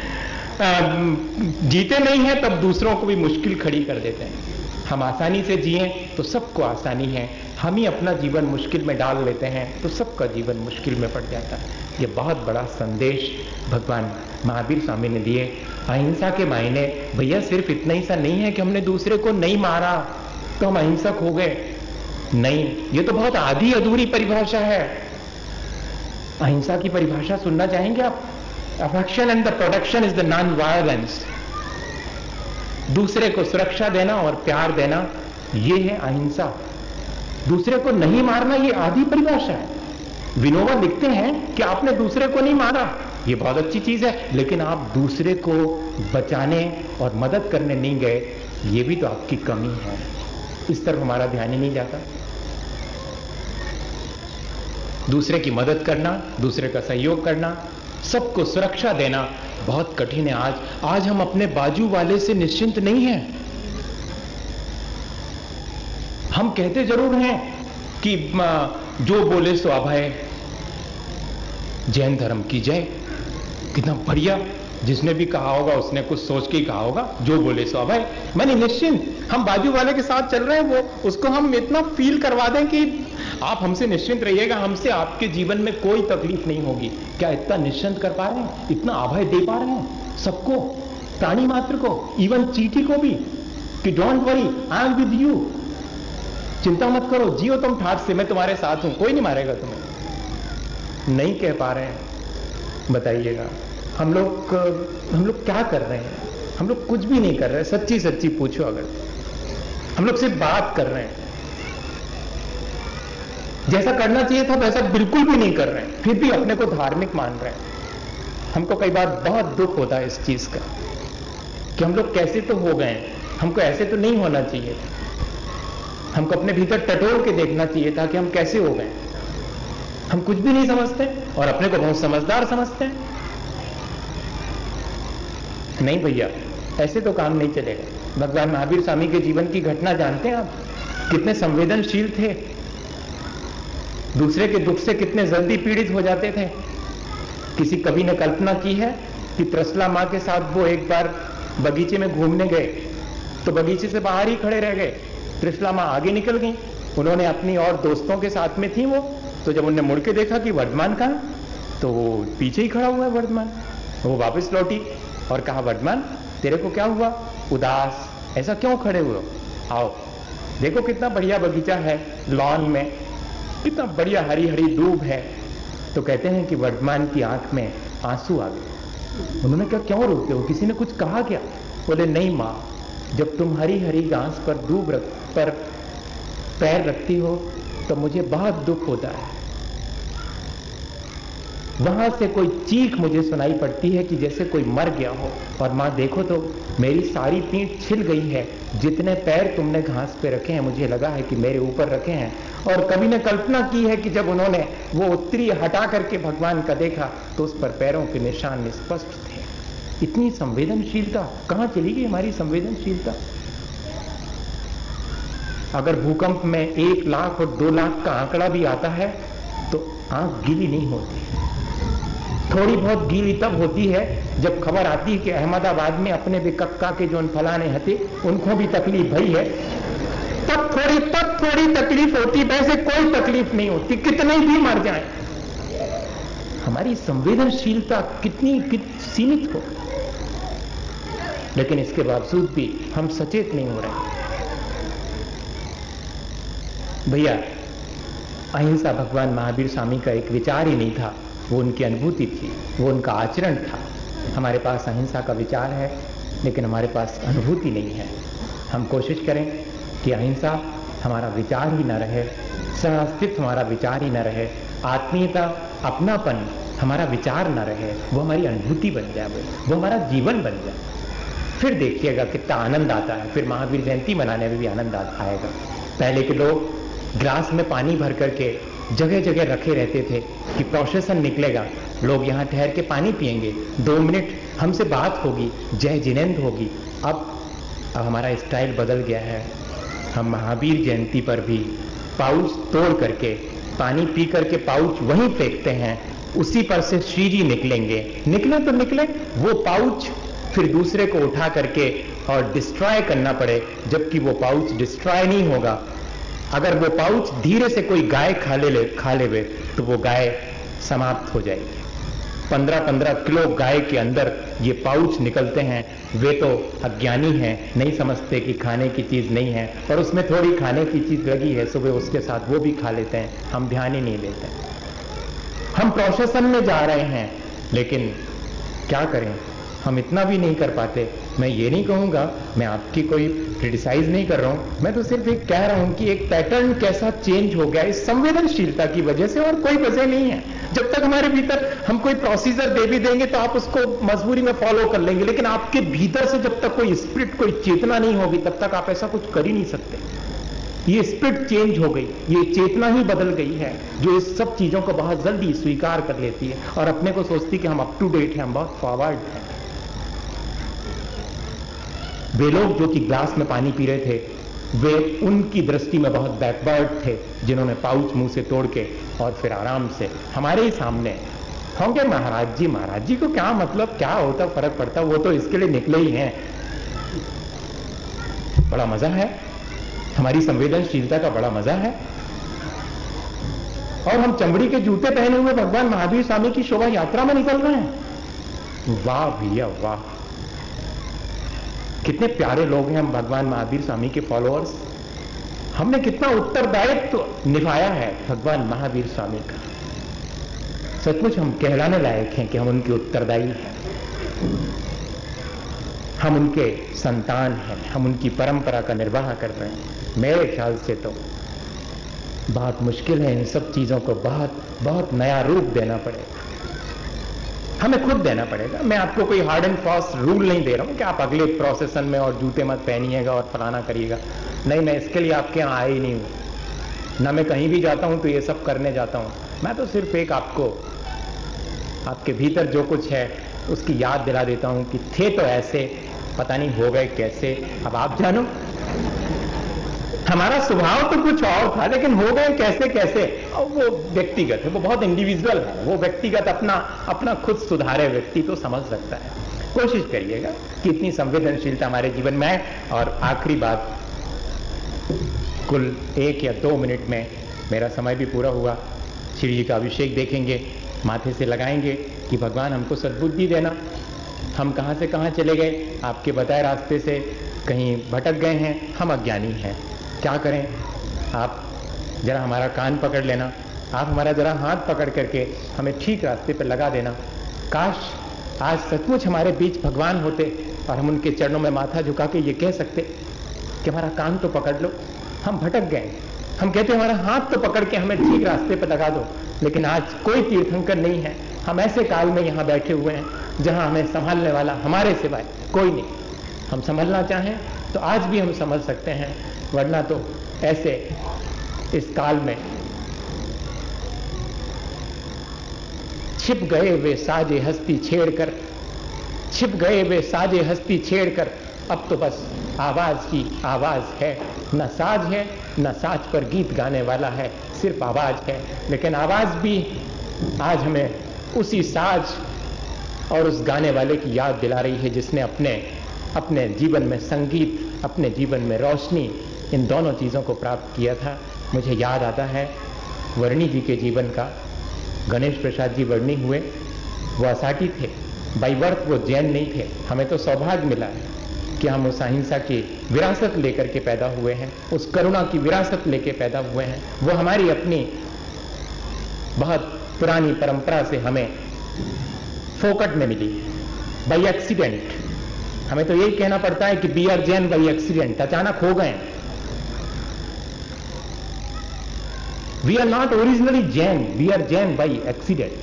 जीते नहीं है तब दूसरों को भी मुश्किल खड़ी कर देते हैं। हम आसानी से जिए तो सबको आसानी है, हम ही अपना जीवन मुश्किल में डाल लेते हैं तो सबका जीवन मुश्किल में पड़ जाता है। ये बहुत बड़ा संदेश भगवान महावीर स्वामी ने दिए। अहिंसा के मायने भैया सिर्फ इतना ही सा नहीं है कि हमने दूसरे को नहीं मारा तो हम अहिंसक हो गए। नहीं, ये तो बहुत आधी अधूरी परिभाषा है। अहिंसा की परिभाषा सुनना चाहेंगे आप? Affection and the protection is the non violence. दूसरे को सुरक्षा देना और प्यार देना, यह है अहिंसा। दूसरे को नहीं मारना, यह आधी परिभाषा है। विनोबा लिखते हैं कि आपने दूसरे को नहीं मारा, यह बहुत अच्छी चीज है, लेकिन आप दूसरे को बचाने और मदद करने नहीं गए, यह भी तो आपकी कमी है। इस तरफ हमारा ध्यान ही नहीं जाता। दूसरे की मदद करना, दूसरे का सहयोग करना, सबको सुरक्षा देना, बहुत कठिन है। आज हम अपने बाजू वाले से निश्चिंत नहीं हैं। हम कहते जरूर हैं कि जो बोले सो अभय, जैन धर्म की जय। कितना बढ़िया, जिसने भी कहा होगा उसने कुछ सोच के ही कहा होगा, जो बोले सो अभय, मैंने निश्चिंत। हम बाजू वाले के साथ चल रहे हैं, वो उसको हम इतना फील करवा दें कि आप हमसे निश्चिंत रहिएगा, हमसे आपके जीवन में कोई तकलीफ नहीं होगी। क्या इतना निश्चिंत कर पा रहे हैं? इतना अभय दे पा रहे हैं सबको, प्राणी मात्र को, इवन चींटी को भी, कि don't worry, I am with you, चिंता मत करो, जियो तुम ठाठ से, मैं तुम्हारे साथ हूं, कोई नहीं मारेगा तुम्हें। नहीं कह पा रहे हैं, बताइएगा हम लोग क्या कर रहे हैं? हम लोग कुछ भी नहीं कर रहे। सच्ची सच्ची पूछो, अगर हम लोग सिर्फ बात कर रहे हैं, जैसा करना चाहिए था वैसा बिल्कुल भी नहीं कर रहे हैं, फिर भी अपने को धार्मिक मान रहे हैं। हमको कई बार बहुत दुख होता है इस चीज का कि हम लोग कैसे तो हो गए, हमको ऐसे तो नहीं होना चाहिए। हमको अपने भीतर टटोल के देखना चाहिए था कि हम कैसे हो गए। हम कुछ भी नहीं समझते और अपने को बहुत समझदार समझते हैं। नहीं भैया, ऐसे तो काम नहीं चलेगा। भगवान महावीर स्वामी के जीवन की घटना जानते हैं आप? कितने संवेदनशील थे, दूसरे के दुख से कितने जल्दी पीड़ित हो जाते थे। किसी कवि ने कल्पना की है कि त्रसला मां के साथ वो एक बार बगीचे में घूमने गए, तो बगीचे से बाहर ही खड़े रह गए। त्रिशला मां आगे निकल गई, उन्होंने अपनी और दोस्तों के साथ में थी वो, तो जब उन्होंने मुड़ के देखा कि वर्धमान कहां, तो वो पीछे ही खड़ा हुआ है वर्धमान। वो वापस लौटी और कहा, वर्धमान तेरे को क्या हुआ, उदास ऐसा क्यों खड़े हुए हो? आओ देखो कितना बढ़िया बगीचा है, लॉन में कितना बढ़िया हरी हरी दूब है। तो कहते हैं कि वर्धमान की आंख में आंसू आ गए। उन्होंने कहा, क्यों रोते हो, किसी ने कुछ कहा क्या? बोले, नहीं मां, जब तुम हरी हरी घास पर दूब पर पैर रखती हो तो मुझे बहुत दुख होता है। वहां से कोई चीख मुझे सुनाई पड़ती है कि जैसे कोई मर गया हो। और मां देखो तो मेरी सारी पीठ छिल गई है, जितने पैर तुमने घास पे रखे हैं मुझे लगा है कि मेरे ऊपर रखे हैं। और कवि ने कल्पना की है कि जब उन्होंने वो उत्तरी हटा करके भगवान का देखा तो उस पर पैरों के निशान स्पष्ट थे। इतनी संवेदनशीलता, कहां चली गई हमारी संवेदनशीलता? अगर भूकंप में 1 लाख और 2 लाख का आंकड़ा भी आता है तो आंख गीली नहीं होती। थोड़ी बहुत गीली तब होती है जब खबर आती है कि अहमदाबाद में अपने भी कक्का के जो फलाने हते उनको भी तकलीफ भई है, तब थोड़ी तकलीफ होती, वैसे कोई तकलीफ नहीं होती, कितने भी मर जाएं। हमारी संवेदनशीलता कितनी सीमित हो, लेकिन इसके बावजूद भी हम सचेत नहीं हो रहे। भैया, अहिंसा भगवान महावीर स्वामी का एक विचार ही नहीं था, वो उनकी अनुभूति थी, वो उनका आचरण था। हमारे पास अहिंसा का विचार है लेकिन हमारे पास अनुभूति नहीं है। हम कोशिश करें कि अहिंसा हमारा विचार ही न रहे, सह-अस्तित्व हमारा विचार ही न रहे, आत्मीयता, अपनापन हमारा विचार न रहे, वो हमारी अनुभूति बन जाए, वो हमारा जीवन बन जाए। फिर देखिएगा कितना आनंद आता है। फिर महावीर जयंती मनाने में भी आनंद आएगा। पहले के लोग ग्लास में पानी भर करके जगह जगह रखे रहते थे कि प्रोसेसन निकलेगा, लोग यहां ठहर के पानी पिएंगे, 2 मिनट हमसे बात होगी, जय जिनेंद्र होगी। अब हमारा स्टाइल बदल गया है। हम महावीर जयंती पर भी पाउच तोड़ करके पानी पी करके पाउच वहीं फेंकते हैं, उसी पर से श्री जी निकलेंगे, निकले तो निकले, वो पाउच फिर दूसरे को उठा करके और डिस्ट्रॉय करना पड़े, जबकि वो पाउच डिस्ट्रॉय नहीं होगा। अगर वो पाउच धीरे से कोई गाय खा ले तो वो गाय समाप्त हो जाएगी। 15-15 किलो गाय के अंदर ये पाउच निकलते हैं। वे तो अज्ञानी हैं, नहीं समझते कि खाने की चीज नहीं है, और उसमें थोड़ी खाने की चीज लगी है, सुबह उसके साथ वो भी खा लेते हैं, हम ध्यान ही नहीं देते। हम प्रोसेसन में जा रहे हैं, लेकिन क्या करें, हम इतना भी नहीं कर पाते। मैं ये नहीं कहूंगा, मैं आपकी कोई क्रिटिसाइज नहीं कर रहा हूं, मैं तो सिर्फ एक कह रहा हूं कि एक पैटर्न कैसा चेंज हो गया इस संवेदनशीलता की वजह से, और कोई वजह नहीं है। जब तक हमारे भीतर हम कोई प्रोसीजर दे भी देंगे तो आप उसको मजबूरी में फॉलो कर लेंगे, लेकिन आपके भीतर से जब तक कोई स्पिरिट, कोई चेतना नहीं होगी, तब तक आप ऐसा कुछ कर ही नहीं सकते। ये स्पिरिट चेंज हो गई, ये चेतना ही बदल गई है, जो इस सब चीजों को बहुत जल्दी स्वीकार कर लेती है और अपने को सोचती कि हम अप टू डेट हैं, हम बहुत फॉरवर्ड हैं। वे लोग जो कि ग्लास में पानी पी रहे थे, वे उनकी दृष्टि में बहुत बैकवर्ड थे, जिन्होंने पाउच मुंह से तोड़ के और फिर आराम से हमारे ही सामने होंगे। महाराज जी को क्या मतलब, क्या होता, फर्क पड़ता, वो तो इसके लिए निकले ही हैं। बड़ा मजा है, हमारी संवेदनशीलता का बड़ा मजा है। और हम चमड़ी के जूते पहने हुए भगवान महावीर स्वामी की शोभा यात्रा में निकल रहे हैं। वाह भैया वाह, कितने प्यारे लोग हैं हम भगवान महावीर स्वामी के फॉलोअर्स। हमने कितना उत्तरदायित्व निभाया है भगवान महावीर स्वामी का। सचमुच हम कहलाने लायक हैं कि हम उनके उत्तरदायी हैं, हम उनके संतान हैं, हम उनकी परंपरा का निर्वाह कर रहे हैं। मेरे ख्याल से तो बहुत मुश्किल है, इन सब चीजों को बहुत बहुत नया रूप देना पड़ेगा, हमें खुद देना पड़ेगा। मैं आपको कोई हार्ड एंड फास्ट रूल नहीं दे रहा हूं कि आप अगले प्रोसेशन में और जूते मत पहनिएगा और फलाना करिएगा। नहीं, मैं इसके लिए आपके यहां आया ही नहीं हूं, ना मैं कहीं भी जाता हूं तो ये सब करने जाता हूं। मैं तो सिर्फ एक आपको आपके भीतर जो कुछ है उसकी याद दिला देता हूं कि थे तो ऐसे, पता नहीं हो गए कैसे, अब आप जानो। हमारा स्वभाव तो कुछ और था, लेकिन हो गए कैसे कैसे, और वो व्यक्तिगत है, वो बहुत इंडिविजुअल है, वो व्यक्तिगत अपना खुद सुधारे व्यक्ति तो समझ सकता है। कोशिश करिएगा कि इतनी संवेदनशीलता हमारे जीवन में आए। और आखिरी बात, कुल 1 या 2 मिनट में मेरा समय भी पूरा हुआ। श्री जी का अभिषेक देखेंगे, माथे से लगाएंगे कि भगवान हमको सद्बुद्धि देना। हम कहां से कहां चले गए, आपके बताए रास्ते से कहीं भटक गए हैं, हम अज्ञानी हैं। क्या करें, आप जरा हमारा कान पकड़ लेना, आप हमारा जरा हाथ पकड़ करके हमें ठीक रास्ते पर लगा देना। काश आज सचमुच हमारे बीच भगवान होते और हम उनके चरणों में माथा झुका के ये कह सकते कि हमारा कान तो पकड़ लो, हम भटक गए। हम कहते हमारा हाथ तो पकड़ के हमें ठीक रास्ते पर लगा दो, लेकिन आज कोई तीर्थंकर नहीं है। हम ऐसे काल में यहां बैठे हुए हैं जहां हमें संभालने वाला हमारे सिवाय कोई नहीं। हम संभलना चाहें तो आज भी हम संभल सकते हैं, वरना तो ऐसे इस काल में छिप गए वे साजे हस्ती छेड़कर, छिप गए वे साजे हस्ती छेड़कर, अब तो बस आवाज ही आवाज है। न साज है, न साज पर गीत गाने वाला है, सिर्फ आवाज है। लेकिन आवाज भी आज हमें उसी साज और उस गाने वाले की याद दिला रही है जिसने अपने जीवन में संगीत, अपने जीवन में रोशनी, इन दोनों चीजों को प्राप्त किया था। मुझे याद आता है वर्णी जी के जीवन का। गणेश प्रसाद जी वर्णी हुए, वो असाटी थे, बाई बर्थ वो जैन नहीं थे। हमें तो सौभाग्य मिला है कि हम उस अहिंसा की विरासत लेकर के पैदा हुए हैं, उस करुणा की विरासत लेकर पैदा हुए हैं। वो हमारी अपनी बहुत पुरानी परंपरा से हमें फोकट में मिली, बाई एक्सीडेंट। हमें तो यही कहना पड़ता है कि we are Jain by accident, अचानक हो गए। We are not originally Jain, we are Jain by accident.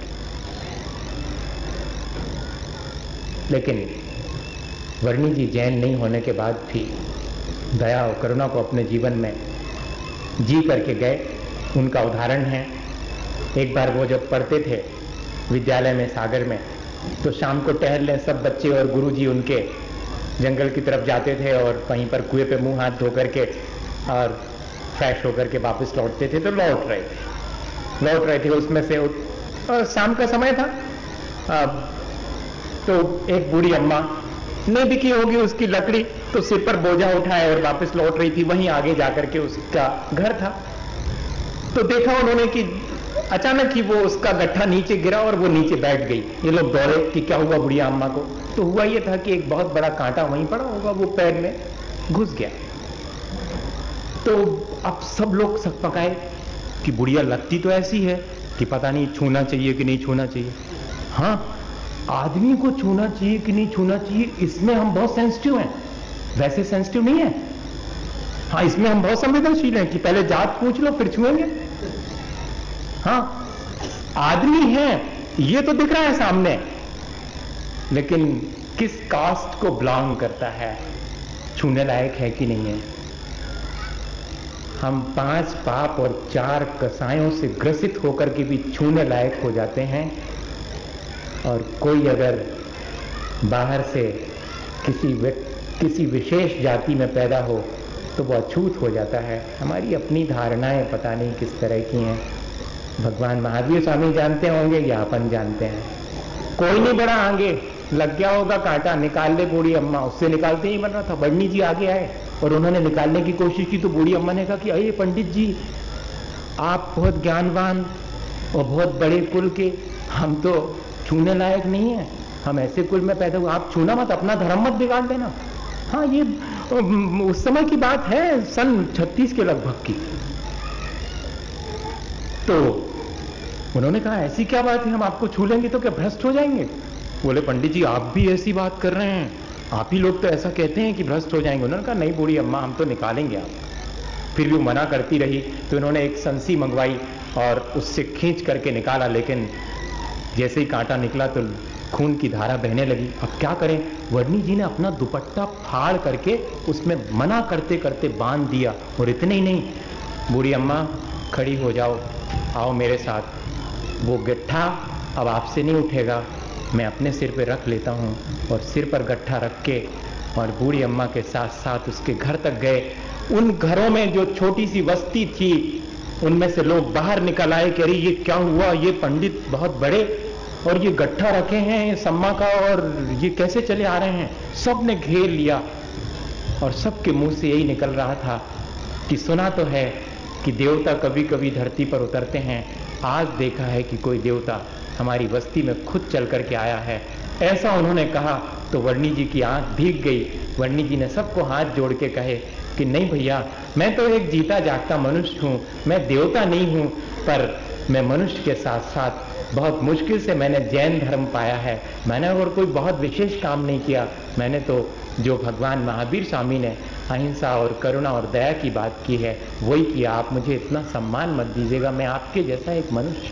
लेकिन वर्णी जी जैन नहीं होने के बाद भी दया और करुणा को अपने जीवन में जी करके गए, उनका उदाहरण है। एक बार वो जब पढ़ते थे विद्यालय में सागर में, तो शाम को टहलने सब बच्चे और गुरुजी उनके जंगल की तरफ जाते थे और वहीं पर कुएं पे मुंह हाथ धो करके और फ्रेश होकर के वापस लौटते थे। तो लौट रहे थे उसमें से, और शाम का समय था। तो एक बूढ़ी अम्मा ने भी की होगी उसकी लकड़ी, तो सिर पर बोझा उठाए और वापस लौट रही थी। वहीं आगे जाकर के उसका घर था। तो देखा उन्होंने कि अचानक ही वो उसका गट्ठा नीचे गिरा और वो नीचे बैठ गई। ये लोग दौड़े कि क्या हुआ बुढ़िया अम्मा को। तो हुआ ये था कि एक बहुत बड़ा कांटा वहीं पड़ा होगा, वो पैर में घुस गया। तो अब सब लोग सकपकाए कि बुढ़िया लगती तो ऐसी है कि पता नहीं छूना चाहिए कि नहीं छूना चाहिए। हाँ, आदमी को छूना चाहिए कि नहीं छूना चाहिए, इसमें हम बहुत सेंसिटिव हैं, वैसे सेंसिटिव नहीं है। हाँ, इसमें हम बहुत संवेदनशील हैं कि पहले जात पूछ लो फिर छुएंगे। हाँ, आदमी है ये तो दिख रहा है सामने, लेकिन किस कास्ट को बिलोंग करता है, छूने लायक है कि नहीं है। हम 5 पाप और 4 कसायों से ग्रसित होकर के भी छूने लायक हो जाते हैं। और कोई अगर बाहर से किसी किसी विशेष जाति में पैदा हो तो वो अछूत हो जाता है। हमारी अपनी धारणाएं पता नहीं किस तरह की हैं। भगवान महावीर स्वामी जानते होंगे या अपन जानते हैं। कोई नहीं बड़ा आगे लग गया होगा कांटा, निकाल ले बूढ़ी अम्मा। उससे निकालते ही बन रहा था। वर्णी जी आगे आए और उन्होंने निकालने की कोशिश की तो बूढ़ी अम्मा ने कहा कि अरे पंडित जी, आप बहुत ज्ञानवान और बहुत बड़े कुल के, हम तो छूने लायक नहीं है, हम ऐसे कुल में पैदा हुए, आप छूना मत, अपना धर्म मत बिगाड़ देना। हाँ, ये उस समय की बात है, सन 36 के लगभग की। तो उन्होंने कहा ऐसी क्या बात है, हम आपको छू लेंगे तो क्या भ्रष्ट हो जाएंगे? बोले पंडित जी, आप भी ऐसी बात कर रहे हैं, आप ही लोग तो ऐसा कहते हैं कि भ्रष्ट हो जाएंगे। उन्होंने कहा नहीं बूढ़ी अम्मा, हम तो निकालेंगे आप। फिर भी वो मना करती रही तो इन्होंने एक संसी मंगवाई और उससे खींच करके निकाला, लेकिन जैसे ही कांटा निकला तो खून की धारा बहने लगी। अब क्या करें? वर्णी जी ने अपना दुपट्टा फाड़ करके उसमें मना करते करते बांध दिया। और इतने ही नहीं, बूढ़ी अम्मा खड़ी हो जाओ, आओ मेरे साथ, वो गट्ठा अब आपसे नहीं उठेगा, मैं अपने सिर पे रख लेता हूँ। और सिर पर गट्ठा रख के और बूढ़ी अम्मा के साथ साथ उसके घर तक गए। उन घरों में जो छोटी सी बस्ती थी, उनमें से लोग बाहर निकल आए कि अरे ये क्या हुआ, ये पंडित बहुत बड़े और ये गट्ठा रखे हैं सम्मा का, और ये कैसे चले आ रहे हैं। सब ने घेर लिया और सबके मुंह से यही निकल रहा था कि सुना तो है कि देवता कभी कभी धरती पर उतरते हैं, आज देखा है कि कोई देवता हमारी बस्ती में खुद चल करके आया है। ऐसा उन्होंने कहा तो वर्णी जी की आंख भीग गई। वर्णी जी ने सबको हाथ जोड़ के कहे कि नहीं भैया, मैं तो एक जीता जागता मनुष्य हूं, मैं देवता नहीं हूं, पर मैं मनुष्य के साथ साथ बहुत मुश्किल से मैंने जैन धर्म पाया है। मैंने और कोई बहुत विशेष काम नहीं किया, मैंने तो जो भगवान महावीर स्वामी ने अहिंसा और करुणा और दया की बात की है वही किया। आप मुझे इतना सम्मान मत दीजिएगा, मैं आपके जैसा एक मनुष्य।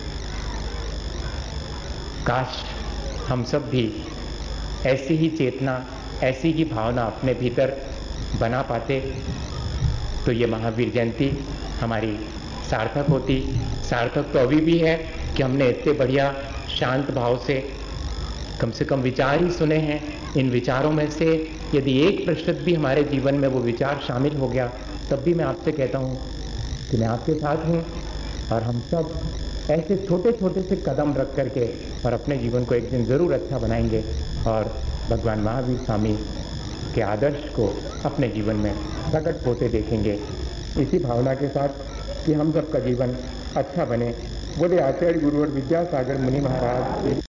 काश हम सब भी ऐसी ही चेतना, ऐसी ही भावना अपने भीतर बना पाते तो ये महावीर जयंती हमारी सार्थक होती। सार्थक तो अभी भी है कि हमने इतने बढ़िया शांत भाव से कम विचार ही सुने हैं। इन विचारों में से यदि 1% भी हमारे जीवन में वो विचार शामिल हो गया, तब भी मैं आपसे कहता हूँ कि मैं आपके साथ हूँ और हम सब ऐसे छोटे छोटे से कदम रख करके और अपने जीवन को एक दिन जरूर अच्छा बनाएंगे और भगवान महावीर स्वामी के आदर्श को अपने जीवन में प्रकट होते देखेंगे। इसी भावना के साथ कि हम सबका जीवन अच्छा बने, बोले आचार्य गुरु और विद्यासागर मुनि महाराज।